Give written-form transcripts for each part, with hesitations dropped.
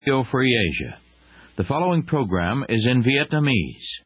Radio Free Asia. The following program is in Vietnamese.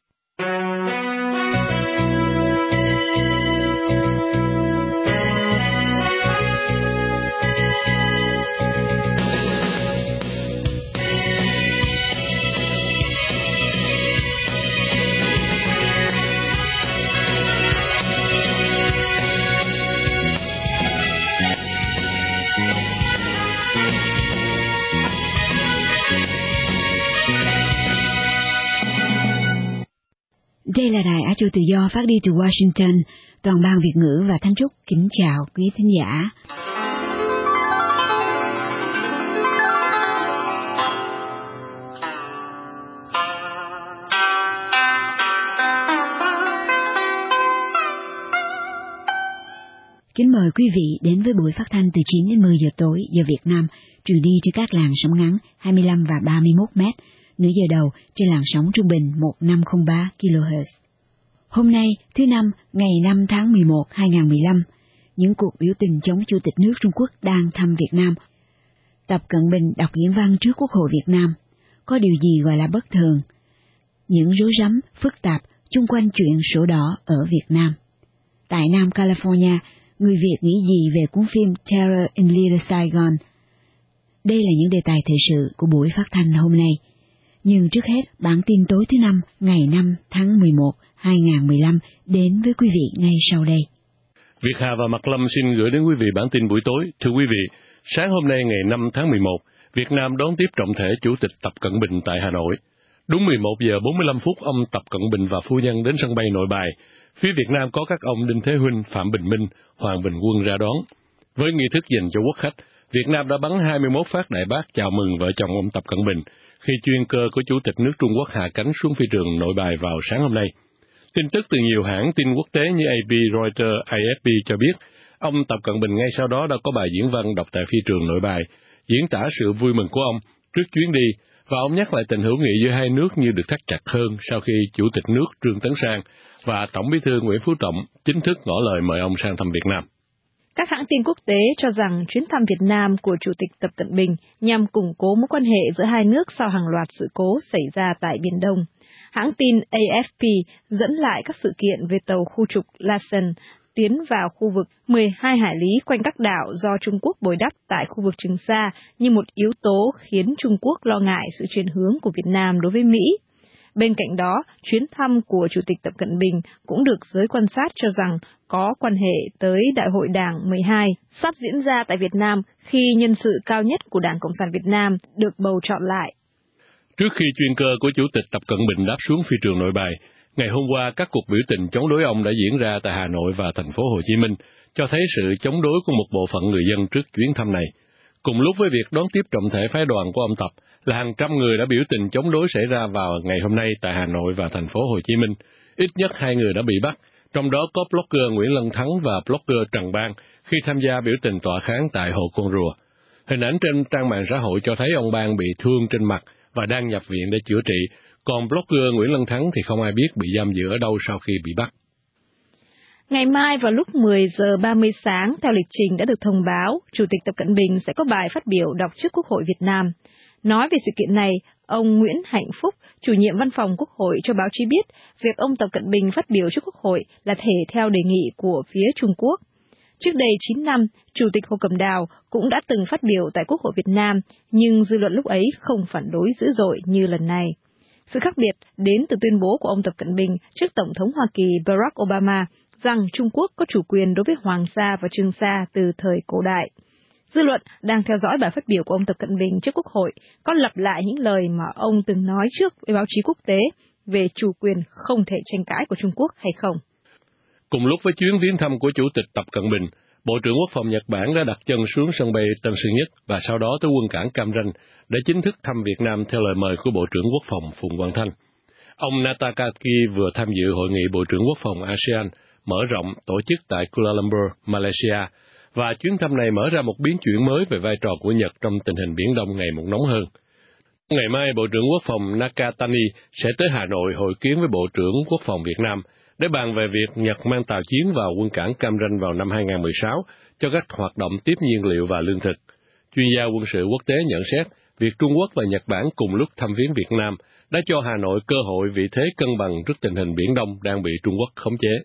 Đây là Đài Á Châu Tự Do phát đi từ Washington, toàn ban Việt ngữ và Thanh Trúc kính chào quý thính giả. Kính mời quý vị đến với buổi phát thanh từ 9 đến 10 giờ tối giờ Việt Nam, truyền đi trên các làn sóng ngắn 25 và 31 mét, nửa giờ đầu trên làn sóng trung bình 1503 kHz. Hôm nay, thứ Năm, ngày 5 tháng 11, 2015, những cuộc biểu tình chống Chủ tịch nước Trung Quốc đang thăm Việt Nam. Tập Cận Bình đọc diễn văn trước Quốc hội Việt Nam. Có điều gì gọi là bất thường? Những rối rắm, phức tạp chung quanh chuyện sổ đỏ ở Việt Nam. Tại Nam California, người Việt nghĩ gì về cuốn phim Terror in Little Saigon? Đây là những đề tài thời sự của buổi phát thanh hôm nay. Nhưng trước hết, bản tin tối thứ Năm, ngày 5 tháng 11, 2015 đến với quý vị ngay sau đây. Việt Hà và Mạc Lâm xin gửi đến quý vị bản tin buổi tối. Thưa quý vị, sáng hôm nay ngày 5 tháng 11, Việt Nam đón tiếp trọng thể Chủ tịch Tập Cận Bình tại Hà Nội. Đúng 11 giờ 45 phút, ông Tập Cận Bình và phu nhân đến sân bay Nội Bài. Phía Việt Nam có các ông Đinh Thế Huynh, Phạm Bình Minh, Hoàng Bình Quân ra đón. Với nghi thức dành cho quốc khách, Việt Nam đã bắn 21 phát đại bác chào mừng vợ chồng ông Tập Cận Bình khi chuyên cơ của Chủ tịch nước Trung Quốc hạ cánh xuống phi trường Nội Bài vào sáng hôm nay. Tin tức từ nhiều hãng tin quốc tế như AP, Reuters, AFP cho biết, ông Tập Cận Bình ngay sau đó đã có bài diễn văn đọc tại phi trường Nội Bài, diễn tả sự vui mừng của ông trước chuyến đi, và ông nhắc lại tình hữu nghị giữa hai nước như được thắt chặt hơn sau khi Chủ tịch nước Trương Tấn Sang và Tổng bí thư Nguyễn Phú Trọng chính thức ngỏ lời mời ông sang thăm Việt Nam. Các hãng tin quốc tế cho rằng chuyến thăm Việt Nam của Chủ tịch Tập Cận Bình nhằm củng cố mối quan hệ giữa hai nước sau hàng loạt sự cố xảy ra tại Biển Đông. Hãng tin AFP dẫn lại các sự kiện về tàu khu trục Larsen tiến vào khu vực 12 hải lý quanh các đảo do Trung Quốc bồi đắp tại khu vực Trường Sa như một yếu tố khiến Trung Quốc lo ngại sự chuyển hướng của Việt Nam đối với Mỹ. Bên cạnh đó, chuyến thăm của Chủ tịch Tập Cận Bình cũng được giới quan sát cho rằng có quan hệ tới Đại hội Đảng 12 sắp diễn ra tại Việt Nam khi nhân sự cao nhất của Đảng Cộng sản Việt Nam được bầu chọn lại. Trước khi chuyên cơ của Chủ tịch Tập Cận Bình đáp xuống phi trường Nội Bài, ngày hôm qua các cuộc biểu tình chống đối ông đã diễn ra tại Hà Nội và thành phố Hồ Chí Minh, cho thấy sự chống đối của một bộ phận người dân trước chuyến thăm này. Cùng lúc với việc đón tiếp trọng thể phái đoàn của ông Tập, là hàng trăm người đã biểu tình chống đối xảy ra vào ngày hôm nay tại Hà Nội và thành phố Hồ Chí Minh. Ít nhất 2 người đã bị bắt, trong đó có blogger Nguyễn Lân Thắng và blogger Trần Bang khi tham gia biểu tình tọa kháng tại Hồ Con Rùa. Hình ảnh trên trang mạng xã hội cho thấy ông Bang bị thương trên mặt và đang nhập viện để chữa trị, còn blogger Nguyễn Lân Thắng thì không ai biết bị giam giữ ở đâu sau khi bị bắt. Ngày mai vào lúc 10 giờ 30 sáng, theo lịch trình đã được thông báo, Chủ tịch Tập Cận Bình sẽ có bài phát biểu đọc trước Quốc hội Việt Nam. Nói về sự kiện này, ông Nguyễn Hạnh Phúc, chủ nhiệm văn phòng Quốc hội cho báo chí biết, việc ông Tập Cận Bình phát biểu trước Quốc hội là thể theo đề nghị của phía Trung Quốc. Trước đây 9 năm, Chủ tịch Hồ Cẩm Đào cũng đã từng phát biểu tại Quốc hội Việt Nam, nhưng dư luận lúc ấy không phản đối dữ dội như lần này. Sự khác biệt đến từ tuyên bố của ông Tập Cận Bình trước Tổng thống Hoa Kỳ Barack Obama rằng Trung Quốc có chủ quyền đối với Hoàng Sa và Trường Sa từ thời cổ đại. Dư luận đang theo dõi bài phát biểu của ông Tập Cận Bình trước Quốc hội có lặp lại những lời mà ông từng nói trước với báo chí quốc tế về chủ quyền không thể tranh cãi của Trung Quốc hay không. Cùng lúc với chuyến viếng thăm của Chủ tịch Tập Cận Bình, Bộ trưởng Quốc phòng Nhật Bản đã đặt chân xuống sân bay Tân Sơn Nhất và sau đó tới quân cảng Cam Ranh để chính thức thăm Việt Nam theo lời mời của Bộ trưởng Quốc phòng Phùng Quang Thanh. Ông Natakaki vừa tham dự hội nghị Bộ trưởng Quốc phòng ASEAN mở rộng tổ chức tại Kuala Lumpur, Malaysia, và chuyến thăm này mở ra một biến chuyển mới về vai trò của Nhật trong tình hình Biển Đông ngày một nóng hơn. Ngày mai, Bộ trưởng Quốc phòng Nakatani sẽ tới Hà Nội hội kiến với Bộ trưởng Quốc phòng Việt Nam để bàn về việc Nhật mang tàu chiến vào quân cảng Cam Ranh vào năm 2016 cho các hoạt động tiếp nhiên liệu và lương thực. Chuyên gia quân sự quốc tế nhận xét việc Trung Quốc và Nhật Bản cùng lúc thăm viếng Việt Nam đã cho Hà Nội cơ hội vị thế cân bằng trước tình hình Biển Đông đang bị Trung Quốc khống chế.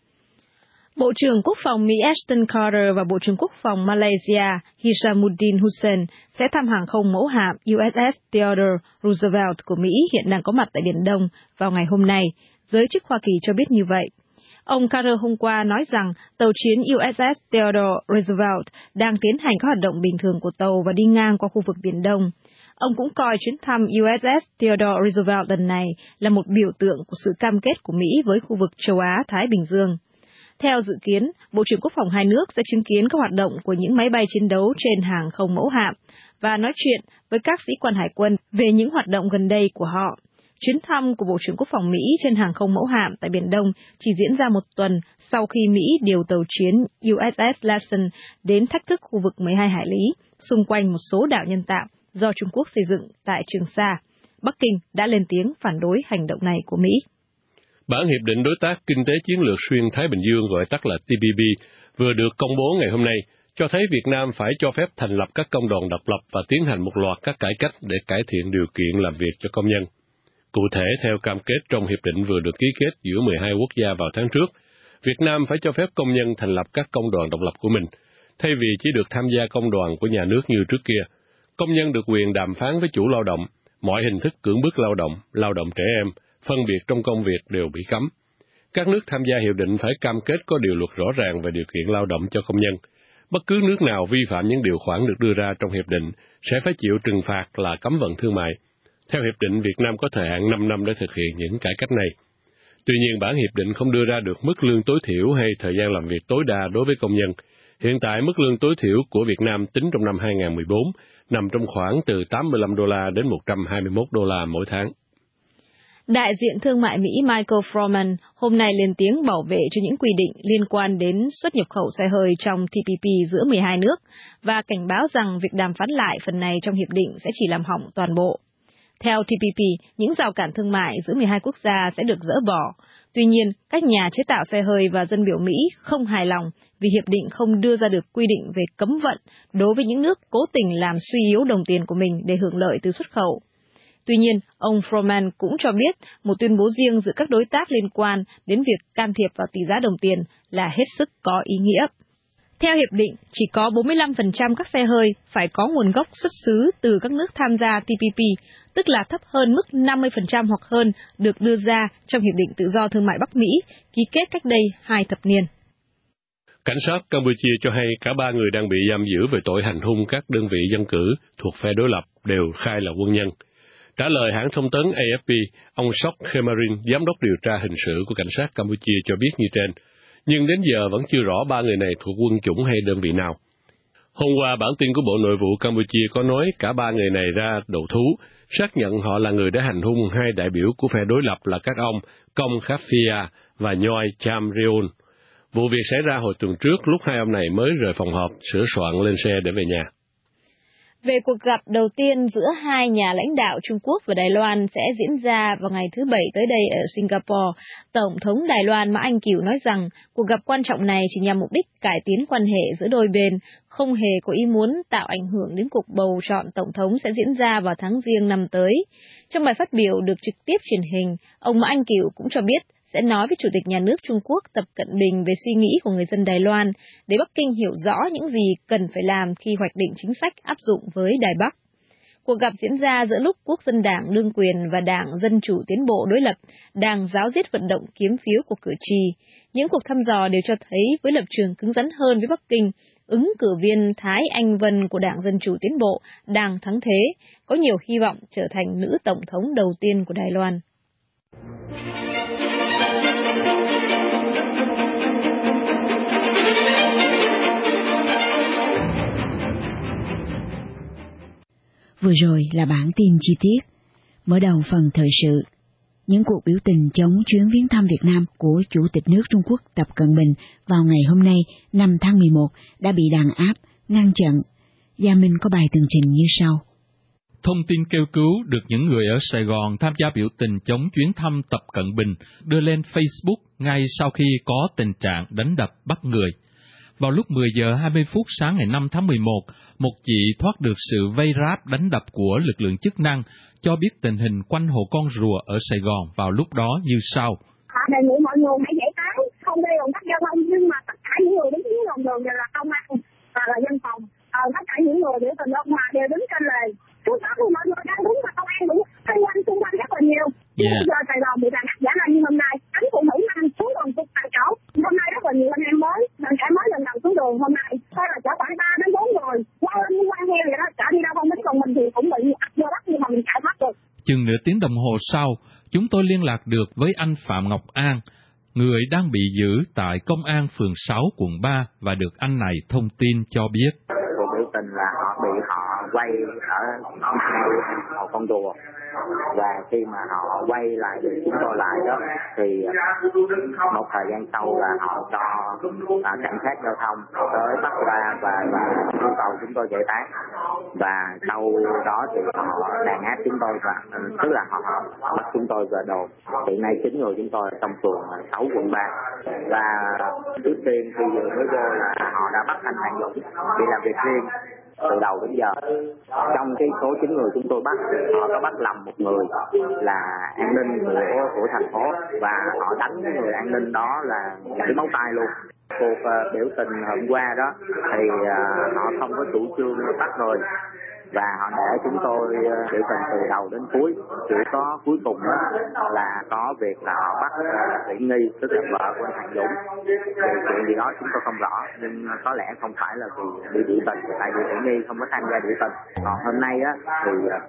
Bộ trưởng Quốc phòng Mỹ Ashton Carter và Bộ trưởng Quốc phòng Malaysia Hishamuddin Hussein sẽ thăm hàng không mẫu hạm USS Theodore Roosevelt của Mỹ hiện đang có mặt tại Biển Đông vào ngày hôm nay, giới chức Hoa Kỳ cho biết như vậy. Ông Carter hôm qua nói rằng tàu chiến USS Theodore Roosevelt đang tiến hành các hoạt động bình thường của tàu và đi ngang qua khu vực Biển Đông. Ông cũng coi chuyến thăm USS Theodore Roosevelt lần này là một biểu tượng của sự cam kết của Mỹ với khu vực châu Á-Thái Bình Dương. Theo dự kiến, Bộ trưởng Quốc phòng hai nước sẽ chứng kiến các hoạt động của những máy bay chiến đấu trên hàng không mẫu hạm và nói chuyện với các sĩ quan hải quân về những hoạt động gần đây của họ. Chuyến thăm của Bộ trưởng Quốc phòng Mỹ trên hàng không mẫu hạm tại Biển Đông chỉ diễn ra một tuần sau khi Mỹ điều tàu chiến USS Lassen đến thách thức khu vực 12 hải lý, xung quanh một số đảo nhân tạo do Trung Quốc xây dựng tại Trường Sa. Bắc Kinh đã lên tiếng phản đối hành động này của Mỹ. Bản Hiệp định Đối tác Kinh tế Chiến lược Xuyên Thái Bình Dương gọi tắt là TPP vừa được công bố ngày hôm nay, cho thấy Việt Nam phải cho phép thành lập các công đoàn độc lập và tiến hành một loạt các cải cách để cải thiện điều kiện làm việc cho công nhân. Cụ thể, theo cam kết trong hiệp định vừa được ký kết giữa 12 quốc gia vào tháng trước, Việt Nam phải cho phép công nhân thành lập các công đoàn độc lập của mình, thay vì chỉ được tham gia công đoàn của nhà nước như trước kia. Công nhân được quyền đàm phán với chủ lao động, mọi hình thức cưỡng bức lao động trẻ em, phân biệt trong công việc đều bị cấm. Các nước tham gia hiệp định phải cam kết có điều luật rõ ràng về điều kiện lao động cho công nhân. Bất cứ nước nào vi phạm những điều khoản được đưa ra trong hiệp định sẽ phải chịu trừng phạt là cấm vận thương mại. Theo hiệp định, Việt Nam có thời hạn 5 năm để thực hiện những cải cách này. Tuy nhiên, bản hiệp định không đưa ra được mức lương tối thiểu hay thời gian làm việc tối đa đối với công nhân. Hiện tại, mức lương tối thiểu của Việt Nam tính trong năm 2014 nằm trong khoảng từ 85 đô la đến 121 đô la mỗi tháng. Đại diện thương mại Mỹ Michael Froman hôm nay lên tiếng bảo vệ cho những quy định liên quan đến xuất nhập khẩu xe hơi trong TPP giữa 12 nước và cảnh báo rằng việc đàm phán lại phần này trong hiệp định sẽ chỉ làm hỏng toàn bộ. Theo TPP, những rào cản thương mại giữa 12 quốc gia sẽ được dỡ bỏ. Tuy nhiên, các nhà chế tạo xe hơi và dân biểu Mỹ không hài lòng vì hiệp định không đưa ra được quy định về cấm vận đối với những nước cố tình làm suy yếu đồng tiền của mình để hưởng lợi từ xuất khẩu. Tuy nhiên, ông Froman cũng cho biết một tuyên bố riêng giữa các đối tác liên quan đến việc can thiệp vào tỷ giá đồng tiền là hết sức có ý nghĩa. Theo hiệp định, chỉ có 45% các xe hơi phải có nguồn gốc xuất xứ từ các nước tham gia TPP, tức là thấp hơn mức 50% hoặc hơn được đưa ra trong Hiệp định Tự do Thương mại Bắc Mỹ, ký kết cách đây 2 thập niên. Cảnh sát Campuchia cho hay cả 3 người đang bị giam giữ về tội hành hung các đơn vị dân cử thuộc phe đối lập đều khai là quân nhân. Trả lời hãng thông tấn AFP, ông Sok Khemarin, giám đốc điều tra hình sự của cảnh sát Campuchia cho biết như trên, nhưng đến giờ vẫn chưa rõ 3 người này thuộc quân chủng hay đơn vị nào. Hôm qua, bản tin của Bộ Nội vụ Campuchia có nói cả 3 người này ra đầu thú, xác nhận họ là người đã hành hung 2 đại biểu của phe đối lập là các ông Công Khafia và Nhoi Cham Reon. Vụ việc xảy ra hồi tuần trước lúc 2 ông này mới rời phòng họp, sửa soạn lên xe để về nhà. Về cuộc gặp đầu tiên giữa hai nhà lãnh đạo Trung Quốc và Đài Loan sẽ diễn ra vào ngày thứ Bảy tới đây ở Singapore, Tổng thống Đài Loan Mã Anh Kiều nói rằng cuộc gặp quan trọng này chỉ nhằm mục đích cải tiến quan hệ giữa đôi bên, không hề có ý muốn tạo ảnh hưởng đến cuộc bầu chọn Tổng thống sẽ diễn ra vào tháng Giêng năm tới. Trong bài phát biểu được trực tiếp truyền hình, ông Mã Anh Kiều cũng cho biết sẽ nói với Chủ tịch Nhà nước Trung Quốc Tập Cận Bình về suy nghĩ của người dân Đài Loan, để Bắc Kinh hiểu rõ những gì cần phải làm khi hoạch định chính sách áp dụng với Đài Bắc. Cuộc gặp diễn ra giữa lúc Quốc dân Đảng đương quyền và Đảng Dân Chủ Tiến bộ đối lập đang ráo riết vận động kiếm phiếu của cử tri. Những cuộc thăm dò đều cho thấy với lập trường cứng rắn hơn với Bắc Kinh, ứng cử viên Thái Anh Vân của Đảng Dân Chủ Tiến bộ đang thắng thế, có nhiều hy vọng trở thành nữ tổng thống đầu tiên của Đài Loan. Vừa rồi là bản tin chi tiết. Mở đầu phần thời sự, những cuộc biểu tình chống chuyến viếng thăm Việt Nam của Chủ tịch nước Trung Quốc Tập Cận Bình vào ngày hôm nay 5 tháng 11 đã bị đàn áp, ngăn chặn. Gia Minh có bài tường trình như sau. Thông tin kêu cứu được những người ở Sài Gòn tham gia biểu tình chống chuyến thăm Tập Cận Bình đưa lên Facebook ngay sau khi có tình trạng đánh đập bắt người. Vào lúc 10 giờ 20 phút sáng ngày 5 tháng 11, một chị thoát được sự vây ráp đánh đập của lực lượng chức năng, cho biết tình hình quanh hồ Con Rùa ở Sài Gòn vào lúc đó như sau. Đề nghị mọi người hãy giải tán, không gây ồn tắc giao thông, nhưng mà tất cả những người đứng dưới lòng đường đều là công an và là dân phòng. Tất cả những người biểu tình ở ngoài đều đứng trên lề. Trước đó thì mọi người đang đứng và công an cũng xung quanh rất là nhiều. Bây giờ Sài Gòn bị đàn áp giả là như hôm nay, cánh phụ nữ mang xuống đường cục tại chỗ. Hôm nay rất là nhiều anh em mới, bạn trẻ mới lần đầu xuống đường hôm nay, thôi là chở khoảng 3 đến 4 người, qua heo vậy đó, chở đi đâu không đến, còn mình thì cũng bị áp vô bắt nhưng mà mình chạy thoát được. Chừng nửa tiếng đồng hồ sau, chúng tôi liên lạc được với anh Phạm Ngọc An, người đang bị giữ tại Công an phường 6 quận 3 và được anh này thông tin cho biết. Cuộc biểu tình là họ quay ở hồ Con Rùa, và khi mà họ quay lại được chúng tôi lại đó thì một thời gian sau là họ cho cảnh sát giao thông tới bắt ra và yêu cầu chúng tôi giải tán, và sau đó thì họ đàn áp chúng tôi, và tức là họ bắt chúng tôi về đồn. Hiện nay 9 người chúng tôi ở trong phường 6 quận 3, và trước tiên khi vừa mới vô là họ đã bắt anh Hoàng Dũng đi làm việc riêng từ đầu đến giờ. Trong cái số 9 người chúng tôi bắt, họ có bắt lầm một người là an ninh của thành phố, và họ đánh cái người an ninh đó là chảy máu tay luôn. Cuộc biểu tình hôm qua đó thì họ không có chủ trương bắt người, và họ để chúng tôi biểu tình từ đầu đến cuối. Chỉ có cuối cùng đó là có việc là họ bắt Thị Nghi, tức là vợ của Hoàng Dũng. Về chuyện gì đó chúng tôi không rõ, nhưng có lẽ không phải là vì đi biểu tình, tại vì Thị Nghi không có tham gia biểu tình. Còn hôm nay á thì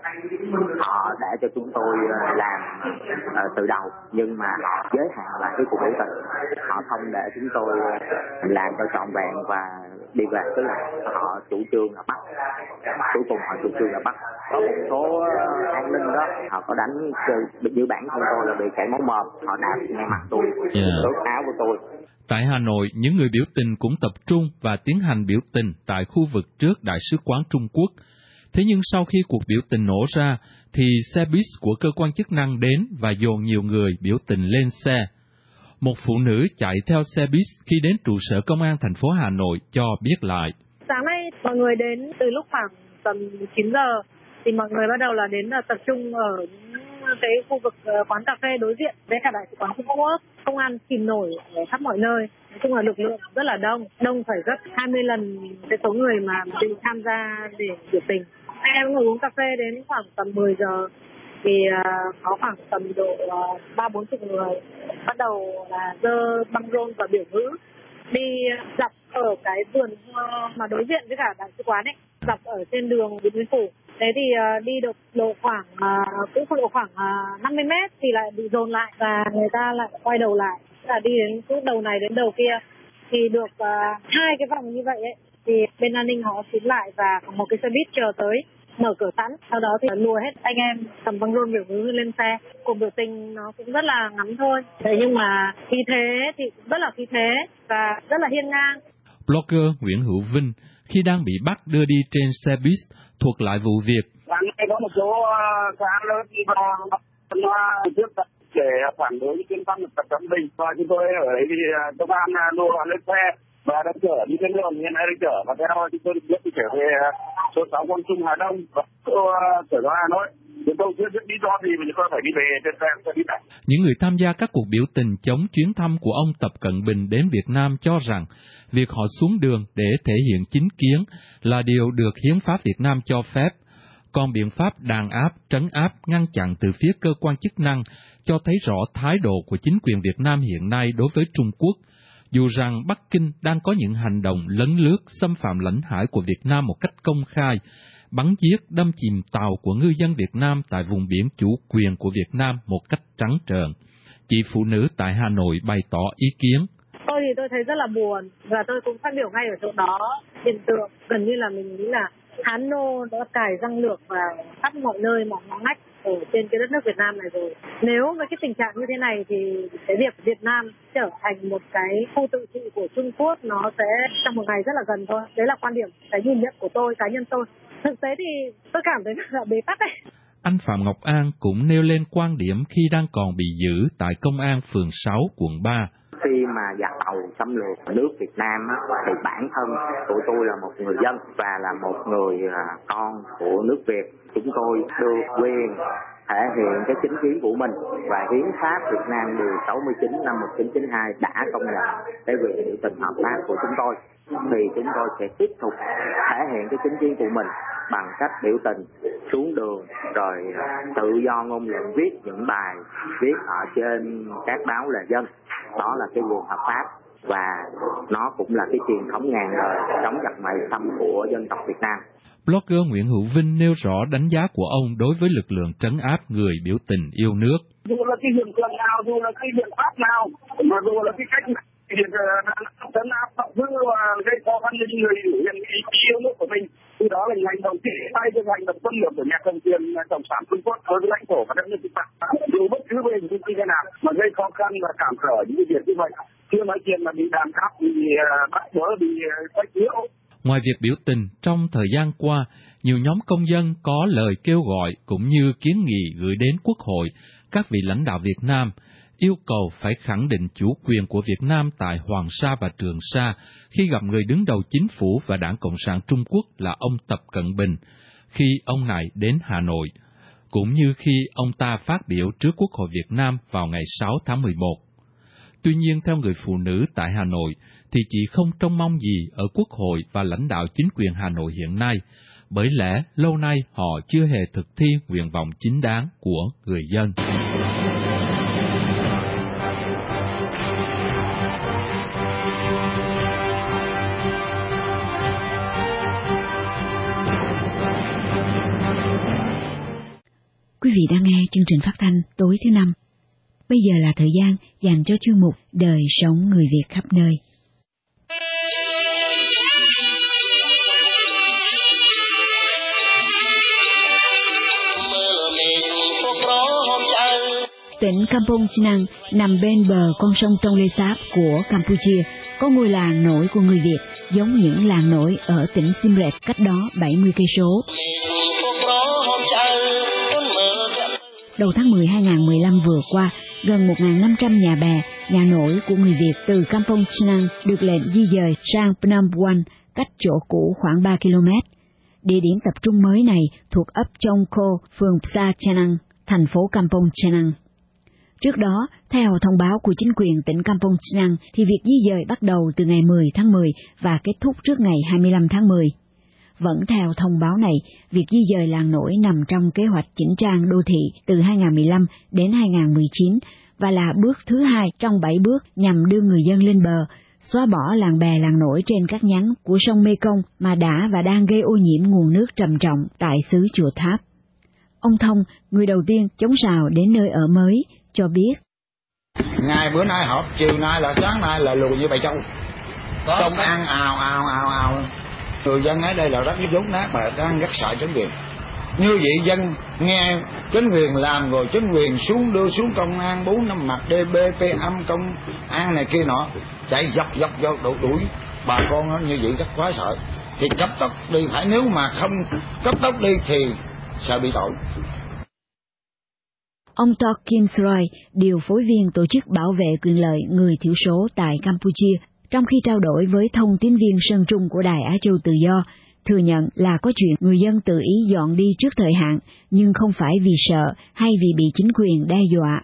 họ để cho chúng tôi làm từ đầu, nhưng mà họ giới hạn lại cái cuộc biểu tình, họ không để chúng tôi làm cho trọn vẹn và đi về, tức là họ chủ trương là bắt. Cuối cùng họ chủ trương là bắt. Có một số an ninh đó, họ có đánh giữ bản thân tôi là bị chảy máu mồm, họ đạp ngay mặt tôi, đốt áo của tôi. Tại Hà Nội, những người biểu tình cũng tập trung và tiến hành biểu tình tại khu vực trước Đại sứ quán Trung Quốc. Thế nhưng sau khi cuộc biểu tình nổ ra, thì xe buýt của cơ quan chức năng đến và dồn nhiều người biểu tình lên xe. Một phụ nữ chạy theo xe buýt khi đến trụ sở công an thành phố Hà Nội cho biết lại. Sáng nay mọi người đến từ lúc khoảng tầm 9 giờ thì mọi người bắt đầu là đến tập trung ở cái khu vực quán cà phê đối diện với cả Đại sứ quán Trung Quốc. Công an chìm nổi ở khắp mọi nơi. Nói chung là lực lượng rất là đông phải gấp 20 lần cái số người mà định tham gia để biểu tình. Anh em ngồi uống cà phê đến khoảng tầm 10 giờ thì có khoảng tầm độ 30-40 người bắt đầu là giơ băng rôn và biểu ngữ đi dọc ở cái vườn mà đối diện với cả Đại sứ quán ấy, dọc ở trên đường Điện Biên Phủ. Thế thì đi được độ khoảng 50 mét thì lại bị dồn lại và người ta lại quay đầu lại, là đi đến cứ đầu này đến đầu kia thì được 2 cái vòng như vậy ấy, thì bên an ninh họ xúm lại và có một cái xe buýt chờ tới mở cửa sẵn, sau đó thì lùa hết anh em cầm băng rôn biểu ngữ lên xe. Cuộc biểu tình nó cũng rất là ngắn thôi, thế nhưng mà khí thế thì cũng rất là khí thế và rất là hiên ngang. Blogger Nguyễn Hữu Vinh khi đang bị bắt đưa đi trên xe buýt thuật lại vụ việc. Sáng nay có một số xã lớn đi vào trước để phản đối chuyến thăm Tập Cận Bình, và chúng tôi ở đấy thì công an lùa lên xe và đã chở đi trên đường, hiện nay đang chở và theo chúng tôi được biết thì trở về số 6 Quang Trung Hà Đông và trở ra Hà Nội. Chúng tôi chưa biết lý do gì mà chúng tôi phải đi về trên xe buýt này. Những người tham gia các cuộc biểu tình chống chuyến thăm của ông Tập Cận Bình đến Việt Nam cho rằng việc họ xuống đường để thể hiện chính kiến là điều được hiến pháp Việt Nam cho phép. Còn biện pháp đàn áp, trấn áp, ngăn chặn từ phía cơ quan chức năng cho thấy rõ thái độ của chính quyền Việt Nam hiện nay đối với Trung Quốc, dù rằng Bắc Kinh đang có những hành động lấn lướt, xâm phạm lãnh hải của Việt Nam một cách công khai, bắn giết, đâm chìm tàu của ngư dân Việt Nam tại vùng biển chủ quyền của Việt Nam một cách trắng trợn. Chị phụ nữ tại Hà Nội bày tỏ ý kiến. Tôi thì tôi thấy rất là buồn và tôi cũng phát biểu ngay ở chỗ đó. Hiện tượng gần như là mình nghĩ là Hán Nô đã cài răng lược vào khắp mọi nơi, mọi ngõ ngách ở trên cái đất nước Việt Nam này rồi. Nếu với cái tình trạng như thế này thì cái việc Việt Nam trở thành một cái khu tự trị của Trung Quốc nó sẽ trong một ngày rất là gần thôi. Đấy là quan điểm, cái nhìn nhận của tôi, cá nhân tôi. Thực tế thì tôi cảm thấy là bế tắc ấy. Anh Phạm Ngọc An cũng nêu lên quan điểm khi đang còn bị giữ tại Công an phường 6 quận 3. Khi khi mà giặc Tàu xâm lược nước Việt Nam á, thì bản thân tụi tôi là một người dân và là một người con của nước Việt. Chúng tôi được quyền thể hiện cái chính kiến của mình và hiến pháp Việt Nam điều 69 năm 1992 đã công nhận cái quyền biểu tình hợp pháp của chúng tôi. Thì chúng tôi sẽ tiếp tục thể hiện cái chính kiến của mình bằng cách biểu tình xuống đường, rồi tự do ngôn luận, viết những bài viết ở trên các báo lề dân. Đó là cái quyền hợp pháp và nó cũng là cái truyền thống ngàn đời chống giặc ngoại xâm của dân tộc Việt Nam. Blogger Nguyễn Hữu Vinh nêu rõ đánh giá của ông đối với lực lượng trấn áp người biểu tình yêu nước. Dù là cái hiện tượng nào, dù là cái biện pháp nào, mà dù là cái cách trấn áp bắt giữ gây khó khăn cho những người biểu hiện ý chí yêu nước của mình, từ đó là hành động triển khai cái hành động quân lược của nhà cầm quyền cộng sản Trung Quốc đối với lãnh thổ và đất nước chúng ta. Dù bất cứ về những cái nào mà gây khó khăn và cản trở những cái việc như vậy, chưa nói chuyện mà bị đàn áp, bị bắt bớ, bị quấy nhiễu. Ngoài việc biểu tình, trong thời gian qua, nhiều nhóm công dân có lời kêu gọi cũng như kiến nghị gửi đến Quốc hội, các vị lãnh đạo Việt Nam, yêu cầu phải khẳng định chủ quyền của Việt Nam tại Hoàng Sa và Trường Sa khi gặp người đứng đầu chính phủ và Đảng Cộng sản Trung Quốc là ông Tập Cận Bình, khi ông này đến Hà Nội, cũng như khi ông ta phát biểu trước Quốc hội Việt Nam vào ngày 6 tháng 11. Tuy nhiên, theo người phụ nữ tại Hà Nội, thì chị không trông mong gì ở Quốc hội và lãnh đạo chính quyền Hà Nội hiện nay, bởi lẽ lâu nay họ chưa hề thực thi nguyện vọng chính đáng của người dân. Quý vị đang nghe chương trình phát thanh tối thứ Năm. Bây giờ là thời gian dành cho chuyên mục Đời sống người Việt khắp nơi. Tỉnh Kampong Chhnang nằm bên bờ con sông Tonle Sap của Campuchia, có ngôi làng nổi của người Việt, giống những làng nổi ở tỉnh Siem Reap cách đó 70 cây số. Đầu tháng 10 2015 vừa qua, gần 1.500 nhà bè, nhà nổi của người Việt từ Kampong Chhnang được lệnh di dời sang Phnom Penh, cách chỗ cũ khoảng 3 km. Địa điểm tập trung mới này thuộc ấp Chong Kho, phường Psa Chanang, thành phố Kampong Chhnang. Trước đó, theo thông báo của chính quyền tỉnh Kampong Chhnang, thì việc di dời bắt đầu từ ngày 10 tháng 10 và kết thúc trước ngày 25 tháng 10. Vẫn theo thông báo này, việc di dời làng nổi nằm trong kế hoạch chỉnh trang đô thị từ 2015 đến 2019 và là bước thứ 2 trong 7 bước nhằm đưa người dân lên bờ, xóa bỏ làng bè làng nổi trên các nhánh của sông Mekong mà đã và đang gây ô nhiễm nguồn nước trầm trọng tại xứ Chùa Tháp. Ông Thông, người đầu tiên chống sào đến nơi ở mới, cho biết. Ngày bữa nay họp, chiều nay là sáng nay là lùi như bầy trâu. Công ăn ào. Người dân ở đây là rất dốt nát mà đang rất sợ chính quyền. Như vậy dân nghe chính quyền làm rồi chính quyền xuống đưa xuống công an 4 năm mặt DBP âm công an này kia nọ, chạy dọc đuổi bà con nó như vậy rất quá sợ. Thì cấp tốc đi, phải nếu mà không cấp tốc đi thì sẽ bị tội. Ông Tok Kim Sroy, điều phối viên tổ chức bảo vệ quyền lợi người thiểu số tại Campuchia, trong khi trao đổi với thông tín viên Sơn Trung của Đài Á Châu Tự Do, thừa nhận là có chuyện người dân tự ý dọn đi trước thời hạn, nhưng không phải vì sợ hay vì bị chính quyền đe dọa.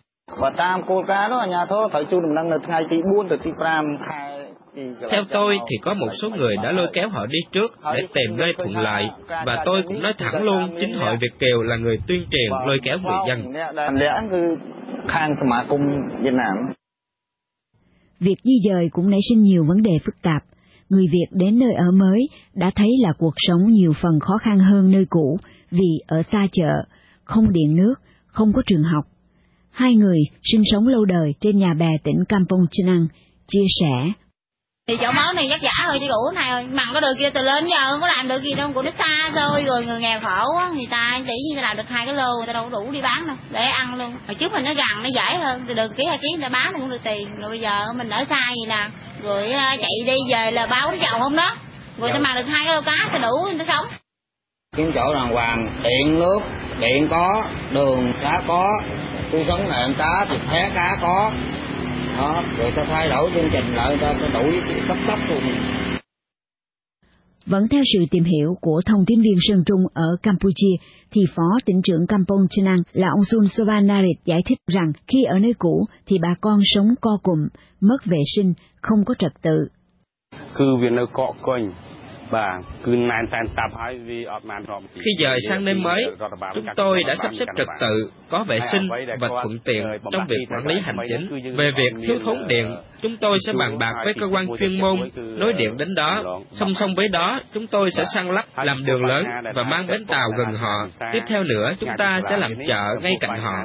Theo tôi thì có một số người đã lôi kéo họ đi trước để tìm nơi thuận lợi, và tôi cũng nói thẳng luôn, chính hội Việt kiều là người tuyên truyền lôi kéo người dân. Việc di dời cũng nảy sinh nhiều vấn đề phức tạp. Người Việt đến nơi ở mới đã thấy là cuộc sống nhiều phần khó khăn hơn nơi cũ vì ở xa chợ, không điện nước, không có trường học. Hai người sinh sống lâu đời trên nhà bè tỉnh Kampong Chhnang chia sẻ. Thì chỗ máu này chắc giả thôi chứ cũ này rồi, mặn có đường kia từ lên giờ không có làm được gì đâu, của nước xa thôi, rồi người nghèo khổ á, người ta chỉ như làm được 2 cái lô, người ta đâu có đủ đi bán đâu, để ăn luôn. Hồi trước mình nó gần, nó dễ hơn, từ đường ký 2 ký người ta bán cũng được tiền, rồi bây giờ mình ở xa gì nè, rồi chạy đi về là báo nó giàu không đó, rồi ta mà được 2 cái lô cá thì đủ người ta sống. Kiếm chỗ đàng hoàng, điện nước, điện có, đường cá có, tôi sống ngàn cá thì phé cá có, Đó, rồi ta thay đổi chương trình lại, ta đuổi cấp luôn. Vẫn theo sự tìm hiểu của thông tín viên Sơn Trung ở Campuchia, thì Phó tỉnh trưởng Kampong Chhnang là ông Sun Sovannarit giải thích rằng khi ở nơi cũ thì bà con sống co cụm, mất vệ sinh, không có trật tự. Khi dời sang nơi mới, chúng tôi đã sắp xếp trật tự, có vệ sinh và thuận tiện trong việc quản lý hành chính. Về việc thiếu thốn điện, chúng tôi sẽ bàn bạc với cơ quan chuyên môn, nối điện đến đó. Song song với đó, chúng tôi sẽ san lấp, làm đường lớn và mang bến tàu gần họ. Tiếp theo nữa, chúng ta sẽ làm chợ ngay cạnh họ.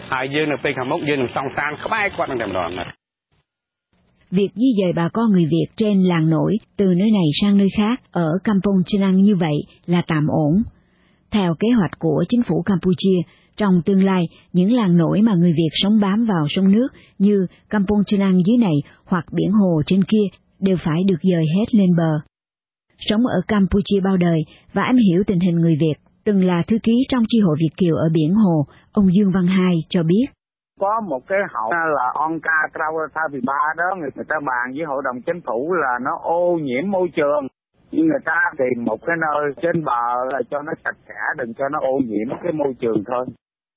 Việc di dời bà con người Việt trên làng nổi từ nơi này sang nơi khác ở Kampong Chhnang như vậy là tạm ổn. Theo kế hoạch của chính phủ Campuchia, trong tương lai, những làng nổi mà người Việt sống bám vào sông nước như Kampong Chhnang dưới này hoặc biển hồ trên kia đều phải được dời hết lên bờ. Sống ở Campuchia bao đời và am hiểu tình hình người Việt, từng là thư ký trong chi hội Việt Kiều ở biển hồ, ông Dương Văn Hai cho biết. Có một cái hội là Onca Trautavipha đó, người ta bàn với hội đồng chính phủ là nó ô nhiễm môi trường. Nhưng người ta tìm một cái nơi trên bờ là cho nó sạch sẽ, đừng cho nó ô nhiễm cái môi trường thôi.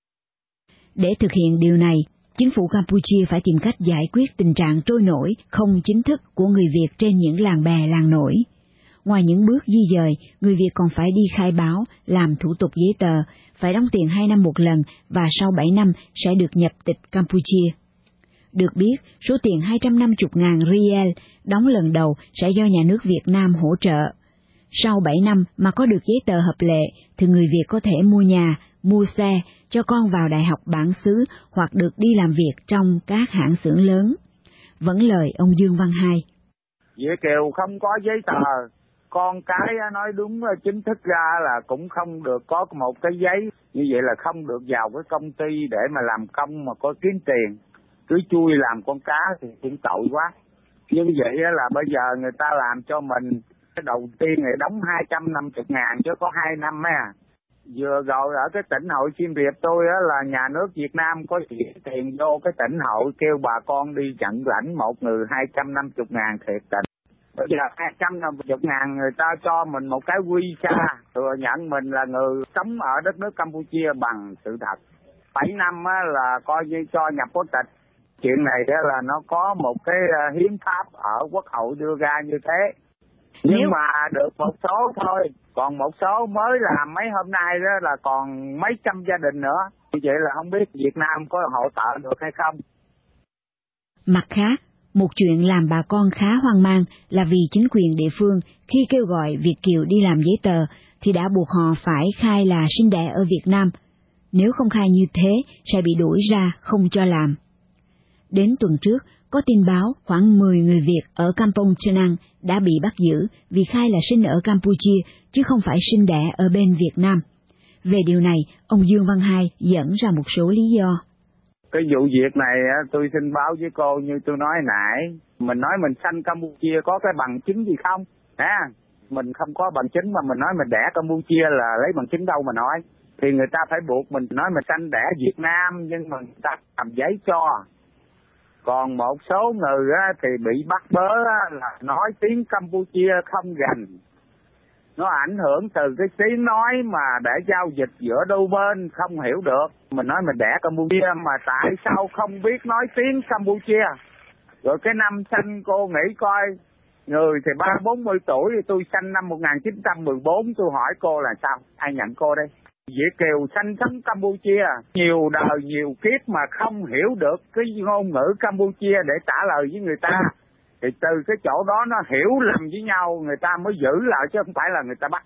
Để thực hiện điều này, chính phủ Campuchia phải tìm cách giải quyết tình trạng trôi nổi không chính thức của người Việt trên những làng bè làng nổi. Ngoài những bước di dời, người Việt còn phải đi khai báo, làm thủ tục giấy tờ, phải đóng tiền 2 năm một lần và sau 7 năm sẽ được nhập tịch Campuchia. Được biết, số tiền 250.000 riel đóng lần đầu sẽ do nhà nước Việt Nam hỗ trợ. Sau 7 năm mà có được giấy tờ hợp lệ, thì người Việt có thể mua nhà, mua xe, cho con vào đại học bản xứ hoặc được đi làm việc trong các hãng xưởng lớn. Vẫn lời ông Dương Văn Hai. Việt kiều không có giấy tờ, con cái nói đúng chính thức ra là cũng không được có một cái giấy, như vậy là không được vào cái công ty để mà làm công mà có kiếm tiền, cứ chui làm con cá thì cũng tội quá. Như vậy là bây giờ người ta làm cho mình, cái đầu tiên thì đóng 250.000 chứ có 2 năm á. Vừa rồi ở cái tỉnh hội Siem Reap tôi á là nhà nước Việt Nam có chuyển tiền vô cái tỉnh hội kêu bà con đi nhận lãnh một người 250.000 thiệt tình. Bây giờ 250.000 người ta cho mình một cái visa thừa nhận mình là người sống ở đất nước Campuchia bằng sự thật. 7 năm á là coi như cho nhập quốc tịch. Chuyện này á là nó có một cái hiến pháp ở quốc hội đưa ra như thế. Nhưng mà được một số thôi, còn một số mới làm mấy hôm nay đó là còn mấy trăm gia đình nữa. Như vậy là không biết Việt Nam có hỗ trợ được hay không. Mặt khác, một chuyện làm bà con khá hoang mang là vì chính quyền địa phương khi kêu gọi Việt kiều đi làm giấy tờ thì đã buộc họ phải khai là sinh đẻ ở Việt Nam. Nếu không khai như thế sẽ bị đuổi ra không cho làm. Đến tuần trước, có tin báo khoảng 10 người Việt ở Kampong Chhnang đã bị bắt giữ vì khai là sinh ở Campuchia chứ không phải sinh đẻ ở bên Việt Nam. Về điều này, ông Dương Văn Hai dẫn ra một số lý do. Cái vụ việc này tôi xin báo với cô như tôi nói nãy, mình nói mình sanh Campuchia có cái bằng chứng gì không? Mình không có bằng chứng mà mình nói mình đẻ Campuchia là lấy bằng chứng đâu mà nói. Thì người ta phải buộc mình nói mình sanh đẻ Việt Nam nhưng mà người ta làm giấy cho. Còn một số người thì bị bắt bớ là nói tiếng Campuchia không rành. Nó ảnh hưởng từ cái tiếng nói mà để giao dịch giữa đôi bên không hiểu được. Mình nói mình đẻ Campuchia mà tại sao không biết nói tiếng Campuchia. Rồi cái năm sanh cô nghĩ coi, người thì 30-40 tuổi, tôi sanh năm 1914, tôi hỏi cô là sao? Ai nhận cô đây? Việt kiều sanh sống Campuchia, nhiều đời nhiều kiếp mà không hiểu được cái ngôn ngữ Campuchia để trả lời với người ta. Thì từ cái chỗ đó nó hiểu lầm với nhau, người ta mới giữ lại chứ không phải là người ta bắt.